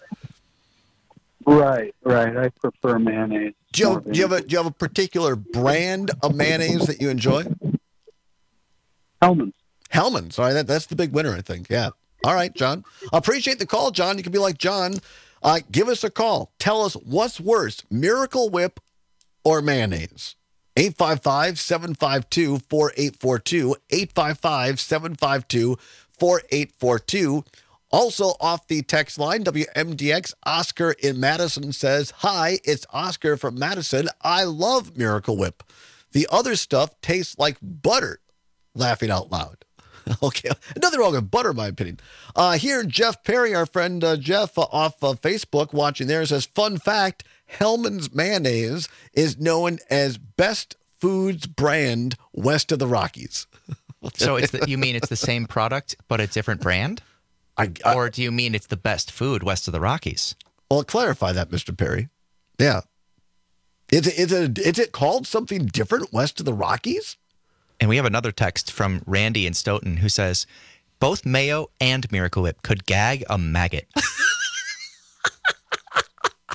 Right, right. I prefer mayonnaise. Do you, have, do you have a do you have a particular brand of mayonnaise that you enjoy? Hellman's. Hellman's. All right, that, that's the big winner, I think. Yeah. All right, John. Appreciate the call, John. You can be like John. Uh, give us a call. Tell us what's worse, Miracle Whip or mayonnaise. eight five five, seven five two, four eight four two. eight five five, seven five two, four eight four two. Also off the text line, W M D X, Oscar in Madison says, hi, it's Oscar from Madison. I love Miracle Whip. The other stuff tastes like butter. Laughing out loud. Okay, nothing wrong with butter, in my opinion. Uh, here, Jeff Perry, our friend uh, Jeff uh, off uh, Facebook watching there, says, fun fact, Hellman's mayonnaise is known as Best Foods brand west of the Rockies. So it's the, you mean it's the same product, but a different brand? I, I, or do you mean it's the best food west of the Rockies? Well, clarify that, Mister Perry. Yeah. Is it, is it, is it called something different west of the Rockies? And we have another text from Randy in Stoughton who says, both mayo and Miracle Whip could gag a maggot.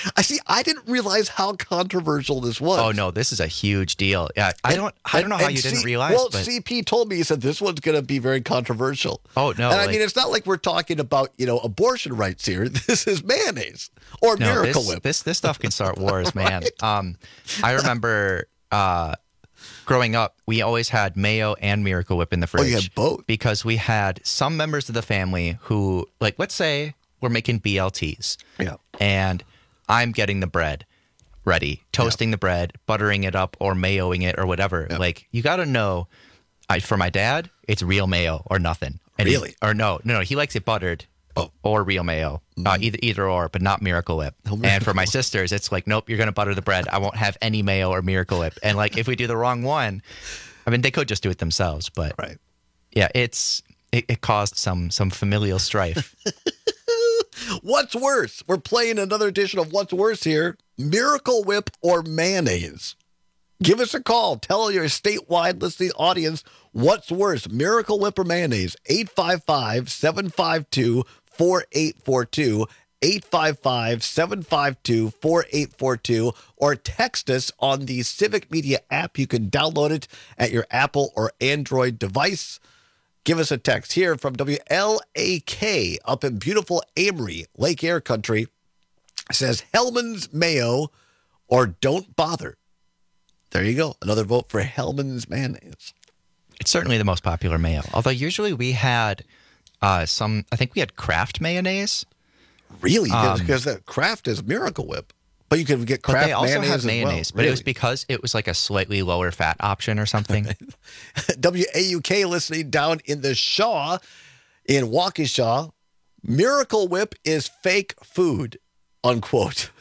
I see. I didn't realize how controversial this was. Oh no, this is a huge deal. Yeah, I don't. I don't know how And you didn't C- realize. Well, but, C P told me, he said this one's going to be very controversial. Oh no! And I like- mean, it's not like we're talking about you know abortion rights here. This is mayonnaise or no, Miracle this, Whip. This this stuff can start wars, man. Um, I remember uh, growing up, we always had mayo and Miracle Whip in the fridge. Oh, you had both? Because we had some members of the family who, like, let's say we're making B L Ts. Yeah. And I'm getting the bread ready, toasting yeah. the bread, buttering it up, or mayoing it, or whatever. Yeah. Like, you got to know. I, for my dad, it's real mayo or nothing. And really? He, or no, no, no. He likes it buttered. Oh. Or real mayo, mm. uh, either either or, but not Miracle Whip. No Miracle and for my sisters, it's like, nope, you're gonna butter the bread. I won't have any mayo or Miracle Whip. And like, if we do the wrong one, I mean, they could just do it themselves, but right. yeah, it's it, it caused some some familial strife. What's worse? We're playing another edition of What's Worse here: Miracle Whip or mayonnaise. Give us a call. Tell your statewide listening audience what's worse: Miracle Whip or mayonnaise. eight five five, seven five two, four eight four two, eight five five, seven five two, four eight four two, or text us on the Civic Media app. You can download it at your Apple or Android device. Give us a text here from W L A K up in beautiful Amory, Lake Air Country. It says Hellman's Mayo or don't bother. There you go. Another vote for Hellman's mayonnaise. It's certainly the most popular mayo. Although usually we had uh, some, I think we had Kraft mayonnaise. Really? Um, because that Kraft is Miracle Whip. But you can get Kraft but they also mayonnaise have mayonnaise, as well. but Really? it was because it was like a slightly lower fat option or something. W A U K listening down in the Shaw, in Waukesha. Miracle Whip is fake food, unquote.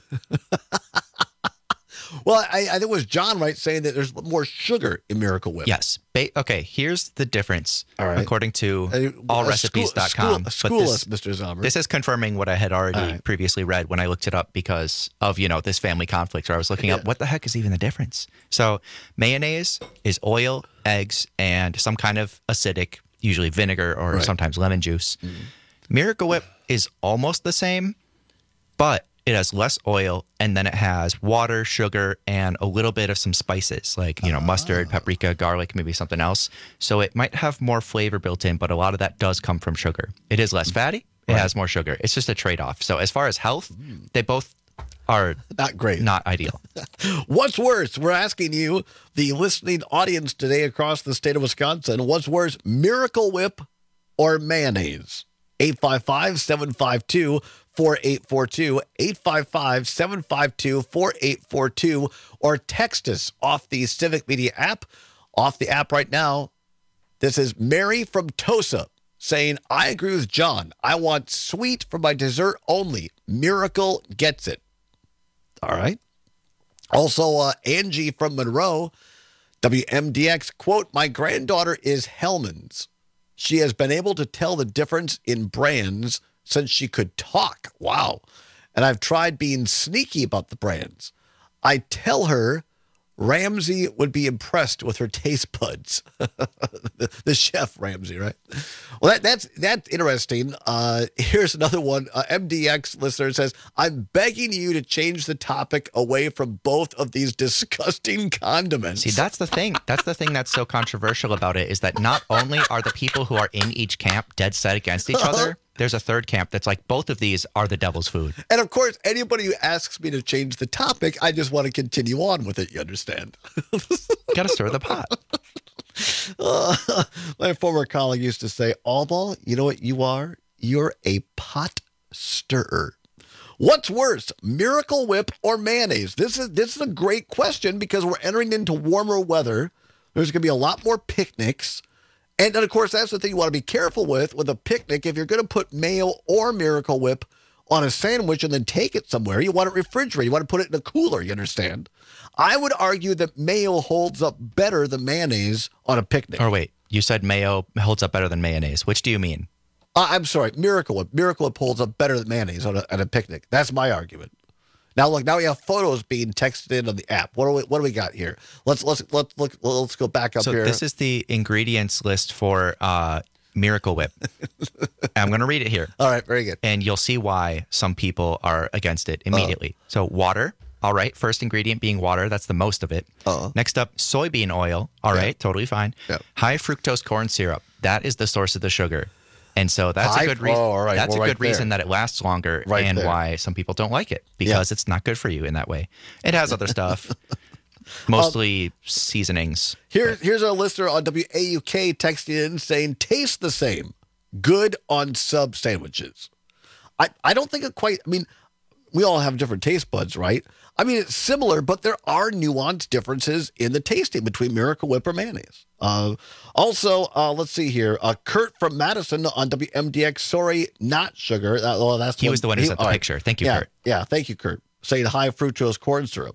Well, I, I think it was John, right, saying that there's more sugar in Miracle Whip. Yes. Ba- okay, here's the difference, All right. according to Uh, all recipes dot com. School, school, school us, Mister Zomer. This is confirming what I had already right. previously read when I looked it up because of, you know, this family conflict where I was looking Yeah. up what the heck is even the difference. So mayonnaise is oil, eggs, and some kind of acidic, usually vinegar or Right. sometimes lemon juice. Mm. Miracle Whip is almost the same, but it has less oil, and then it has water, sugar, and a little bit of some spices like, you know, mustard, paprika, garlic, maybe something else. So it might have more flavor built in, but a lot of that does come from sugar. It is less fatty. It Right. has more sugar. It's just a trade-off. So as far as health, they both are not great, not ideal. What's worse? We're asking you, the listening audience today across the state of Wisconsin, what's worse, Miracle Whip or mayonnaise? eight five five, seven five two, four eight four two, eight five five, seven five two, four eight four two, or text us off the Civic Media app. Off the app right now, this is Mary from Tosa saying, I agree with John. I want sweet for my dessert only. Miracle gets it. All right. Also, uh, Angie from Monroe, W M D X, quote, my granddaughter is Hellman's. She has been able to tell the difference in brands since she could talk. Wow. And I've tried being sneaky about the brands. I tell her Ramsey would be impressed with her taste buds. the, the chef Ramsey, right? Well, that, that's that's interesting. Uh, here's another one. Uh, M D X listener says, I'm begging you to change the topic away from both of these disgusting condiments. See, that's the thing. That's the thing that's so controversial about it is that not only are the people who are in each camp dead set against each other, there's a third camp that's like, both of these are the devil's food. And of course, anybody who asks me to change the topic, I just want to continue on with it. You understand? Got to stir the pot. Uh, my former colleague used to say, Allball, you know what you are? You're a pot stirrer. What's worse, Miracle Whip or mayonnaise? This is this is a great question because we're entering into warmer weather. There's going to be a lot more picnics. And then, of course, that's the thing you want to be careful with, with a picnic. If you're going to put mayo or Miracle Whip on a sandwich and then take it somewhere, you want it refrigerated. You want to put it in a cooler, you understand? I would argue that mayo holds up better than mayonnaise on a picnic. Or wait, you said mayo holds up better than mayonnaise. Which do you mean? Uh, I'm sorry, Miracle Whip. Miracle Whip holds up better than mayonnaise on a, on a picnic. That's my argument. Now look, now we have photos being texted in on the app. What do we what do we got here? Let's let's let's look let's go back up so here. This is the ingredients list for uh, Miracle Whip. I'm going to read it here. All right, very good. And you'll see why some people are against it immediately. Uh-oh. So water, all right. First ingredient being water. That's the most of it. Uh-oh. Next up, soybean oil. All yeah. right, totally fine. Yeah. High fructose corn syrup. That is the source of the sugar. And so that's High, a good reason. Oh, all right. That's We're a right good reason there. that it lasts longer Right and there. why some people don't like it because Yeah. it's not good for you in that way. It has other stuff, mostly um, seasonings. Here, here's a listener on W A U K texting in saying, taste the same. Good on sub sandwiches. I, I don't think it quite, I mean, we all have different taste buds, right? I mean, it's similar, but there are nuanced differences in the tasting between Miracle Whip or mayonnaise. Uh, also, uh, let's see here. Uh, Kurt from Madison on W M D X. Sorry, not sugar. Uh, well, that's he one, was the one who he, sent the right. picture. Thank you, yeah, Kurt. Yeah, thank you, Kurt. Saying high fructose corn syrup.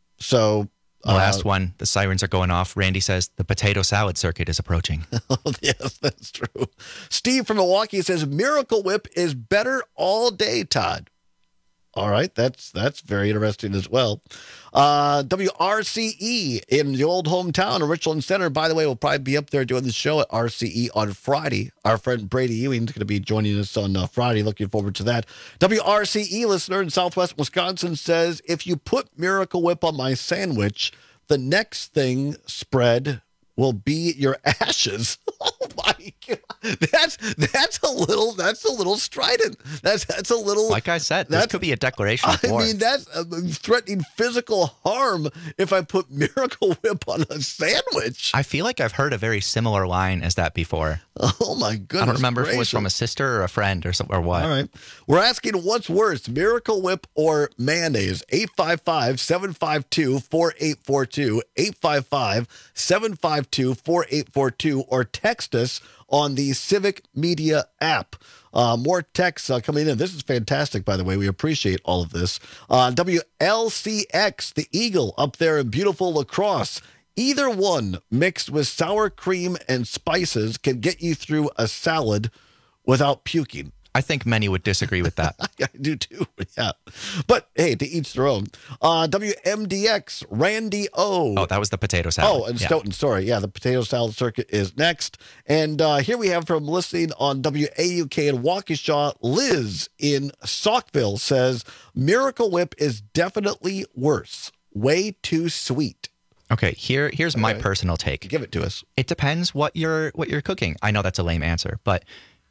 So, the last uh, one, the sirens are going off. Randy says the potato salad circuit is approaching. Yes, that's true. Steve from Milwaukee says Miracle Whip is better all day, Todd. All right, that's that's very interesting as well. Uh, W R C E in the old hometown of Richland Center. By the way, we'll probably be up there doing the show at R C E on Friday. Our friend Brady Ewing is going to be joining us on uh, Friday. Looking forward to that. W R C E listener in Southwest Wisconsin says, if you put Miracle Whip on my sandwich, the next thing spread will be your ashes. Oh my God. That's that's a little that's a little strident. That's that's a little like I said, this could be a declaration of I war. mean, that's uh, threatening physical harm if I put Miracle Whip on a sandwich. I feel like I've heard a very similar line as that before. Oh my goodness. I don't remember gracious. if it was from a sister or a friend or something or what. All right. We're asking what's worse, Miracle Whip or mayonnaise? eight five five, seven five two, four eight four two, eight five five, seven five two, four eight four two, or text us on the Civic Media app. Uh, more texts uh, coming in. This is fantastic, by the way. We appreciate all of this. Uh, W L C X, the Eagle, up there in beautiful La Crosse. Either one mixed with sour cream and spices can get you through a salad without puking. I think many would disagree with that. I do too, yeah. But hey, to each their own. Uh, W M D X, Randy O. Oh, that was the potato salad. Oh, and yeah. Stoughton, sorry. Yeah, the potato salad circuit is next. And uh, here we have from listening on W A U K in Waukesha, Liz in Saukville says, Miracle Whip is definitely worse. Way too sweet. Okay, here here's my right. personal take. Give it to us. It depends what you're what you're cooking. I know that's a lame answer, but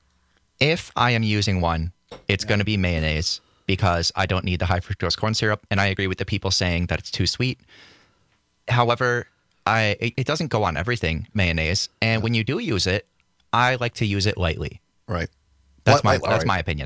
if I am using one, it's going to be mayonnaise because I don't need the high fructose corn syrup, and I agree with the people saying that it's too sweet. However, I it, it doesn't go on everything, mayonnaise, and when you do use it, I like to use it lightly. Right. That's Light, my light, that's right. my opinion.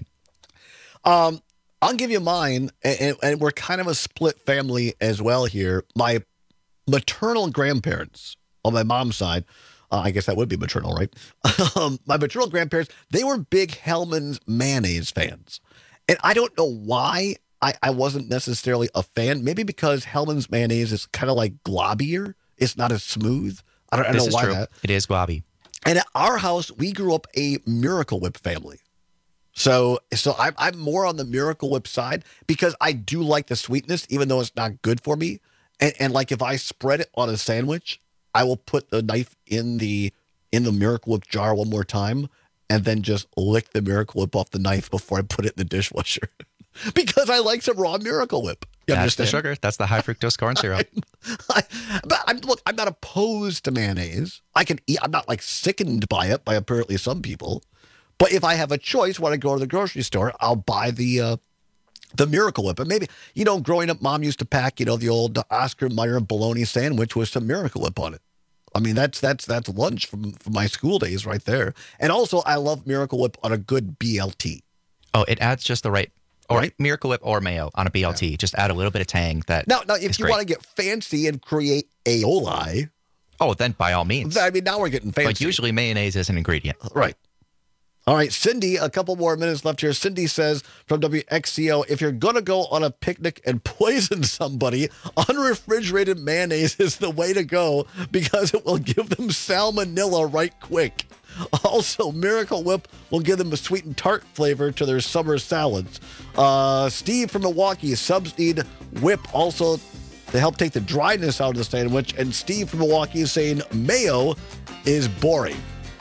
Um, I'll give you mine, and, and we're kind of a split family as well here. My maternal grandparents on my mom's side, uh, I guess that would be maternal, right? um, my maternal grandparents, they were big Hellman's mayonnaise fans. And I don't know why I, I wasn't necessarily a fan. Maybe because Hellman's mayonnaise is kind of like globbier. It's not as smooth. I don't, I don't this know is why true. that. It is globby. And at our house, we grew up a Miracle Whip family. So, so I'm, I'm more on the Miracle Whip side because I do like the sweetness, even though it's not good for me. And, and like if I spread it on a sandwich, I will put the knife in the in the Miracle Whip jar one more time and then just lick the Miracle Whip off the knife before I put it in the dishwasher because I like some raw Miracle Whip. You That's understand? the sugar. That's the high fructose corn syrup. I, but I'm, look, I'm not opposed to mayonnaise. I can eat. I'm not like sickened by it by apparently some people. But if I have a choice when I go to the grocery store, I'll buy the uh, the Miracle Whip. And maybe, you know, growing up, Mom used to pack, you know, the old Oscar Mayer bologna sandwich with some Miracle Whip on it. I mean, that's that's that's lunch from, from my school days right there. And also, I love Miracle Whip on a good B L T. Oh, it adds just the right, or Right. Miracle Whip or mayo on a B L T. Yeah. Just add a little bit of tang. That Now, now, if is you great. want to get fancy and create aioli, oh, then by all means. I mean, now we're getting fancy. But usually mayonnaise is an ingredient. Right. All right, Cindy, a couple more minutes left here. Cindy says from W X C O, if you're going to go on a picnic and poison somebody, unrefrigerated mayonnaise is the way to go because it will give them salmonella right quick. Also, Miracle Whip will give them a sweet and tart flavor to their summer salads. Uh, Steve from Milwaukee, subs need whip also to help take the dryness out of the sandwich. And Steve from Milwaukee is saying mayo is boring.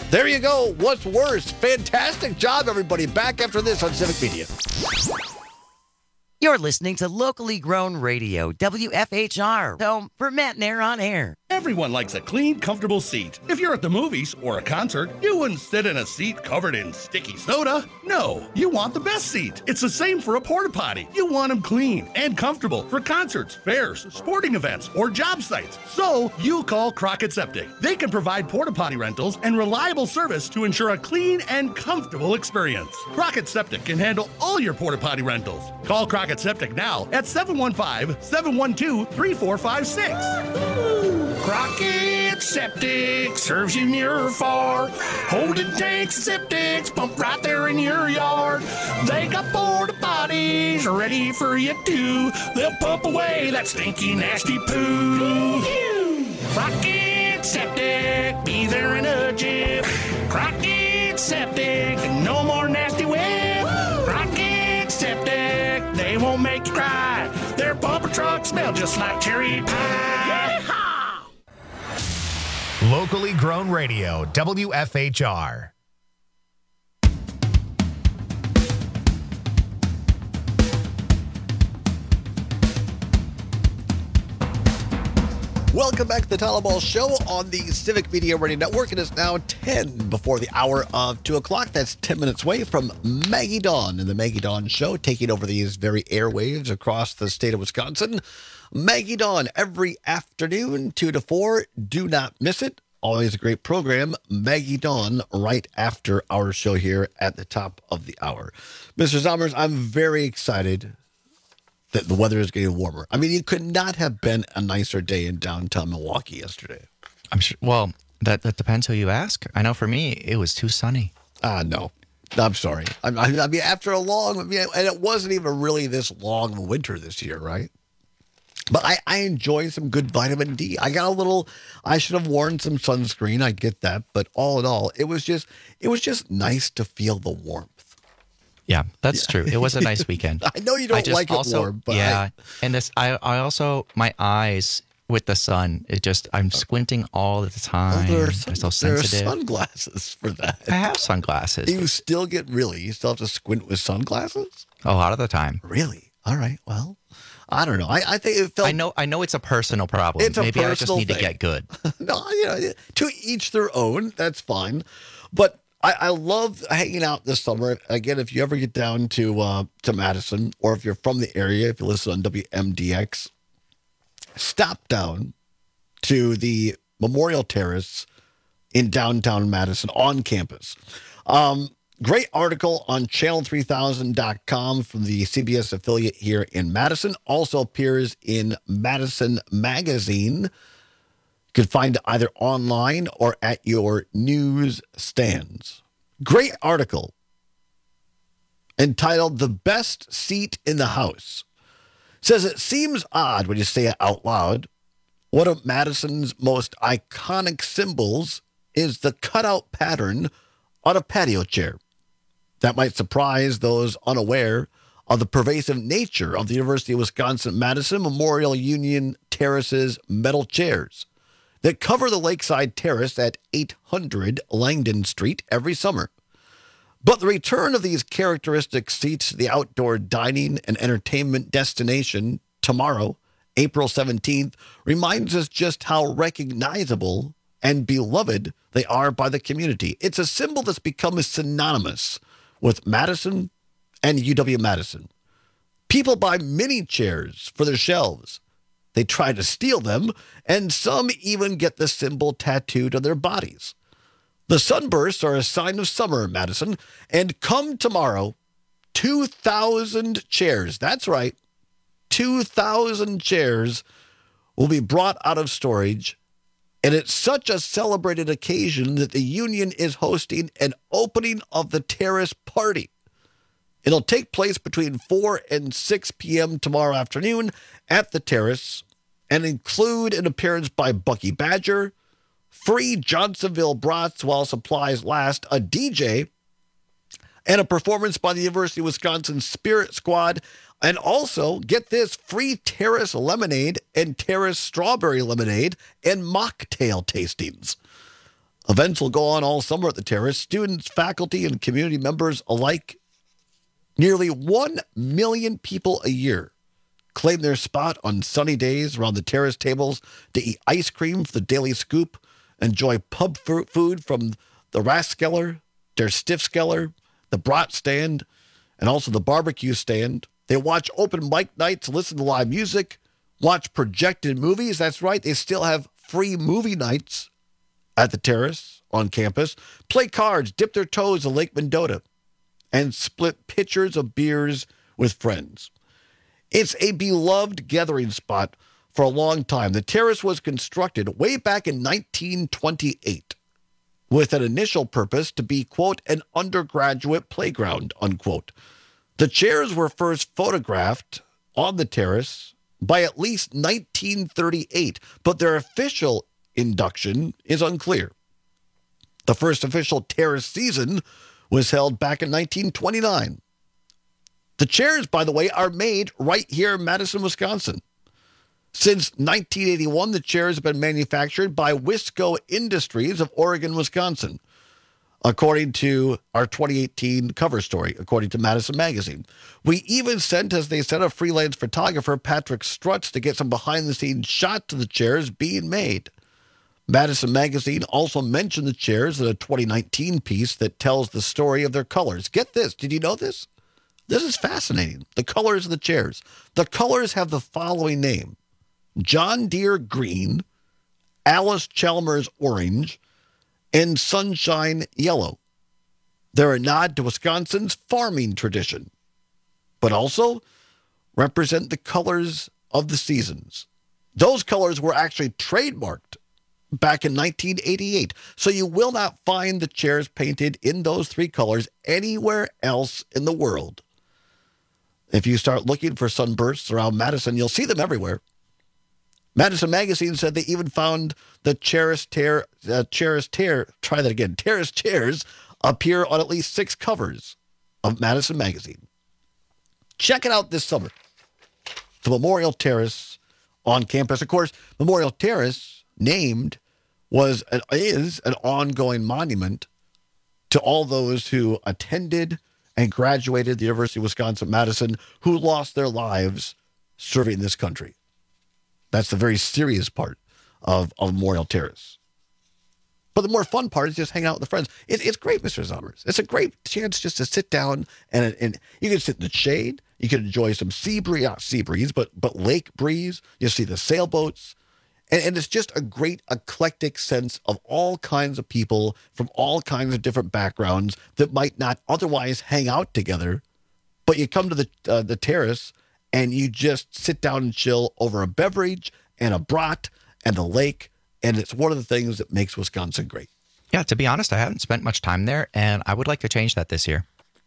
There you go. What's worse? Fantastic job, everybody. Back after this on Civic Media. You're listening to locally grown radio, W F H R, home for Matt and Air on Air. Everyone likes a clean, comfortable seat. If you're at the movies or a concert, you wouldn't sit in a seat covered in sticky soda. No, you want the best seat. It's the same for a porta potty. You want them clean and comfortable for concerts, fairs, sporting events, or job sites. So you call Crockett Septic. They can provide porta potty rentals and reliable service to ensure a clean and comfortable experience. Crockett Septic can handle all your porta potty rentals. Call Crockett Septic now at seven one five, seven one two, three four five six. Crockett Septic serves you near or far. Holding tanks, septics, pump right there in your yard. They got porta potties ready for you too. They'll pump away that stinky, nasty poo. Crockett Septic, be there in a jiff. Crockett Septic, no more nasty whip. Crockett Septic, they won't make you cry. Their pumper trucks smell just like cherry pie. Locally grown radio, W F H R. Welcome back to the Tyler Ball Show on the Civic Media Radio Network. It is now ten before the hour of two o'clock. That's ten minutes away from Maggie Dawn and the Maggie Dawn Show, taking over these very airwaves across the state of Wisconsin. Maggie Dawn every afternoon, two to four. Do not miss it. Always a great program. Maggie Dawn right after our show here at the top of the hour. Mister Zommers, I'm very excited that the weather is getting warmer. I mean, it could not have been a nicer day in downtown Milwaukee yesterday. I'm sure. Well, that, that depends who you ask. I know for me, it was too sunny. Ah, uh, no. I'm sorry. I, I mean, after a long, I mean, and it wasn't even really this long of a winter this year, right? But I, I enjoy some good vitamin D. I got a little, I should have worn some sunscreen. I get that. But all in all, it was just, it was just nice to feel the warmth. Yeah, that's yeah. true. It was a nice weekend. I know you don't like it also, warm, but yeah. I, and this, I, I also, my eyes with the sun, it just, I'm squinting all the time. Oh, I'm so sensitive. There are sunglasses for that. I have sunglasses. You still get, really, you still have to squint with sunglasses? A lot of the time. Really? All right, well. I don't know. I, I think it felt. I know. I know it's a personal problem. It's a Maybe I just need thing. to get good. No, you know, to each their own. That's fine. But I, I love hanging out this summer. Again, if you ever get down to uh, to Madison, or if you're from the area, if you listen on W M D X, stop down to the Memorial Terrace in downtown Madison on campus. Um, Great article on channel three thousand dot com from the C B S affiliate here in Madison. Also appears in Madison Magazine. You can find it either online or at your news stands. Great article entitled "The Best Seat in the House." Says it seems odd when you say it out loud. One of Madison's most iconic symbols is the cutout pattern on a patio chair. That might surprise those unaware of the pervasive nature of the University of Wisconsin-Madison Memorial Union Terrace's metal chairs that cover the lakeside terrace at eight hundred Langdon Street every summer. But the return of these characteristic seats to the outdoor dining and entertainment destination tomorrow, April seventeenth, reminds us just how recognizable and beloved they are by the community. It's a symbol that's become synonymous with Madison and U W-Madison. People buy mini chairs for their shelves. They try to steal them, and some even get the symbol tattooed on their bodies. The sunbursts are a sign of summer in Madison, and come tomorrow, two thousand chairs, that's right, two thousand chairs will be brought out of storage. And it's such a celebrated occasion that the union is hosting an opening of the terrace party. It'll take place between four and six p.m. tomorrow afternoon at the terrace and include an appearance by Bucky Badger, free Johnsonville brats while supplies last, a D J, and a performance by the University of Wisconsin Spirit Squad. And also, get this, free terrace lemonade and terrace strawberry lemonade and mocktail tastings. Events will go on all summer at the Terrace. Students, faculty, and community members alike. Nearly one million people a year claim their spot on sunny days around the Terrace tables to eat ice cream for the Daily Scoop, enjoy pub food from the Rathskeller, Der Stiffskeller, the Brat Stand, and also the barbecue stand. They watch open mic nights, listen to live music, watch projected movies. That's right, they still have free movie nights at the Terrace on campus. Play cards, dip their toes in Lake Mendota, and split pitchers of beers with friends. It's a beloved gathering spot for a long time. The Terrace was constructed way back in nineteen twenty-eight with an initial purpose to be, quote, an undergraduate playground, unquote. The chairs were first photographed on the Terrace by at least nineteen thirty-eight, but their official induction is unclear. The first official Terrace season was held back in nineteen twenty-nine. The chairs, by the way, are made right here in Madison, Wisconsin. Since nineteen eighty-one, the chairs have been manufactured by Wisco Industries of Oregon, Wisconsin, according to our twenty eighteen cover story, according to Madison Magazine. We even sent, as they said, a freelance photographer, Patrick Strutz, to get some behind-the-scenes shots of the chairs being made. Madison Magazine also mentioned the chairs in a twenty nineteen piece that tells the story of their colors. Get this. Did you know this? This is fascinating. The colors of the chairs. The colors have the following name: John Deere Green, Alice Chalmers Orange, and Sunshine Yellow. They're a nod to Wisconsin's farming tradition, but also represent the colors of the seasons. Those colors were actually trademarked back in nineteen eighty-eight, so you will not find the chairs painted in those three colors anywhere else in the world. If you start looking for sunbursts around Madison, you'll see them everywhere. Madison Magazine said they even found the Terrace Tear, uh, Terrace Tear, try that again, Terrace chairs appear on at least six covers of Madison Magazine. Check it out this summer. The Memorial Terrace on campus. Of course, Memorial Terrace, named, was an, is an ongoing monument to all those who attended and graduated the University of Wisconsin-Madison who lost their lives serving this country. That's the very serious part of, of Memorial Terrace. But the more fun part is just hanging out with the friends. It, it's great, Mister Zommers. It's a great chance just to sit down and, and you can sit in the shade. You can enjoy some sea breeze, not sea breeze, but, but lake breeze. You see the sailboats. And, and it's just a great eclectic sense of all kinds of people from all kinds of different backgrounds that might not otherwise hang out together. But you come to the uh, the Terrace and you just sit down and chill over a beverage and a brat and the lake. And it's one of the things that makes Wisconsin great. Yeah, to be honest, I haven't spent much time there, and I would like to change that this year.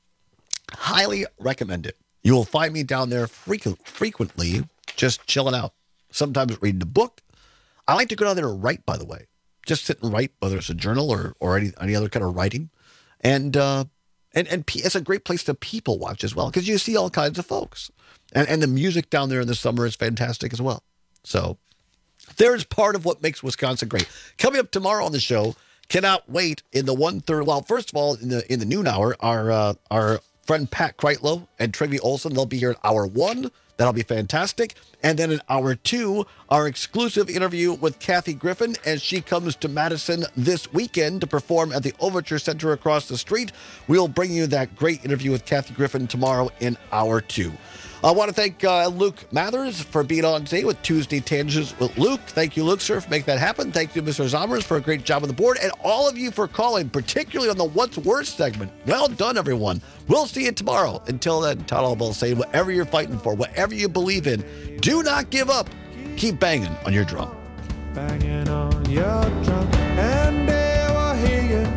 Highly recommend it. You will find me down there frequent, frequently, just chilling out. Sometimes reading a book. I like to go down there and write, by the way. Just sit and write, whether it's a journal or, or any, any other kind of writing. And, uh, and, and it's a great place to people watch as well, because you see all kinds of folks. And, and the music down there in the summer is fantastic as well. So there's part of what makes Wisconsin great. Coming up tomorrow on the show, cannot wait in the one third. Well, first of all, in the in the noon hour, our uh, our friend Pat Kreitlow and Trivy Olson, they'll be here in hour one. That'll be fantastic. And then in hour two, our exclusive interview with Kathy Griffin as she comes to Madison this weekend to perform at the Overture Center across the street. We'll bring you that great interview with Kathy Griffin tomorrow in hour two. I want to thank uh, Luke Mathers for being on today with Tuesday Tangents with Luke. Thank you, Luke, sir, for making that happen. Thank you, Mister Zommers, for a great job on the board. And all of you for calling, particularly on the What's Worse segment. Well done, everyone. We'll see you tomorrow. Until then, Todd Albell saying, whatever you're fighting for, whatever you believe in, do not give up. Keep banging on your drum. Banging on your drum, and they will hear you.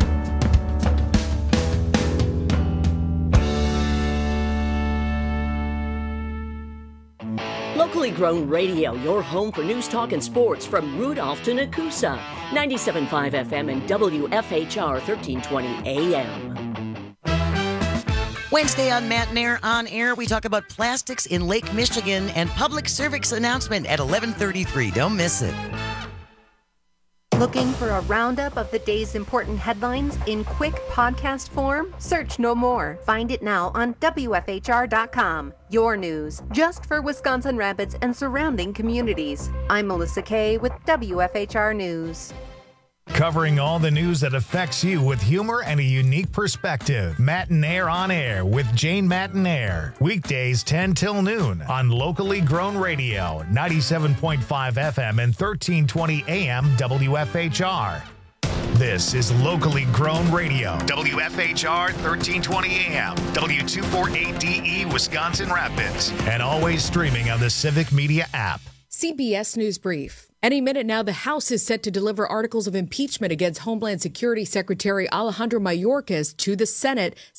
Locally grown radio, your home for news, talk, and sports from Rudolph to Nakusa. ninety-seven point five F M and W F H R thirteen twenty A M. Wednesday on Matt and Air On Air, we talk about plastics in Lake Michigan and public service announcement at eleven thirty-three. Don't miss it. Looking for a roundup of the day's important headlines in quick podcast form? Search no more. Find it now on W F H R dot com. Your news, just for Wisconsin Rapids and surrounding communities. I'm Melissa Kay with W F H R News. Covering all the news that affects you with humor and a unique perspective. Matinaire on Air with Jane Matinaire. Weekdays ten till noon on locally grown radio, ninety-seven point five F M and thirteen twenty A M W F H R. This is locally grown radio. W F H R thirteen twenty A M, W two forty-eight D E Wisconsin Rapids, and always streaming on the Civic Media app. C B S News Brief. Any minute now, the House is set to deliver articles of impeachment against Homeland Security Secretary Alejandro Mayorkas to the Senate.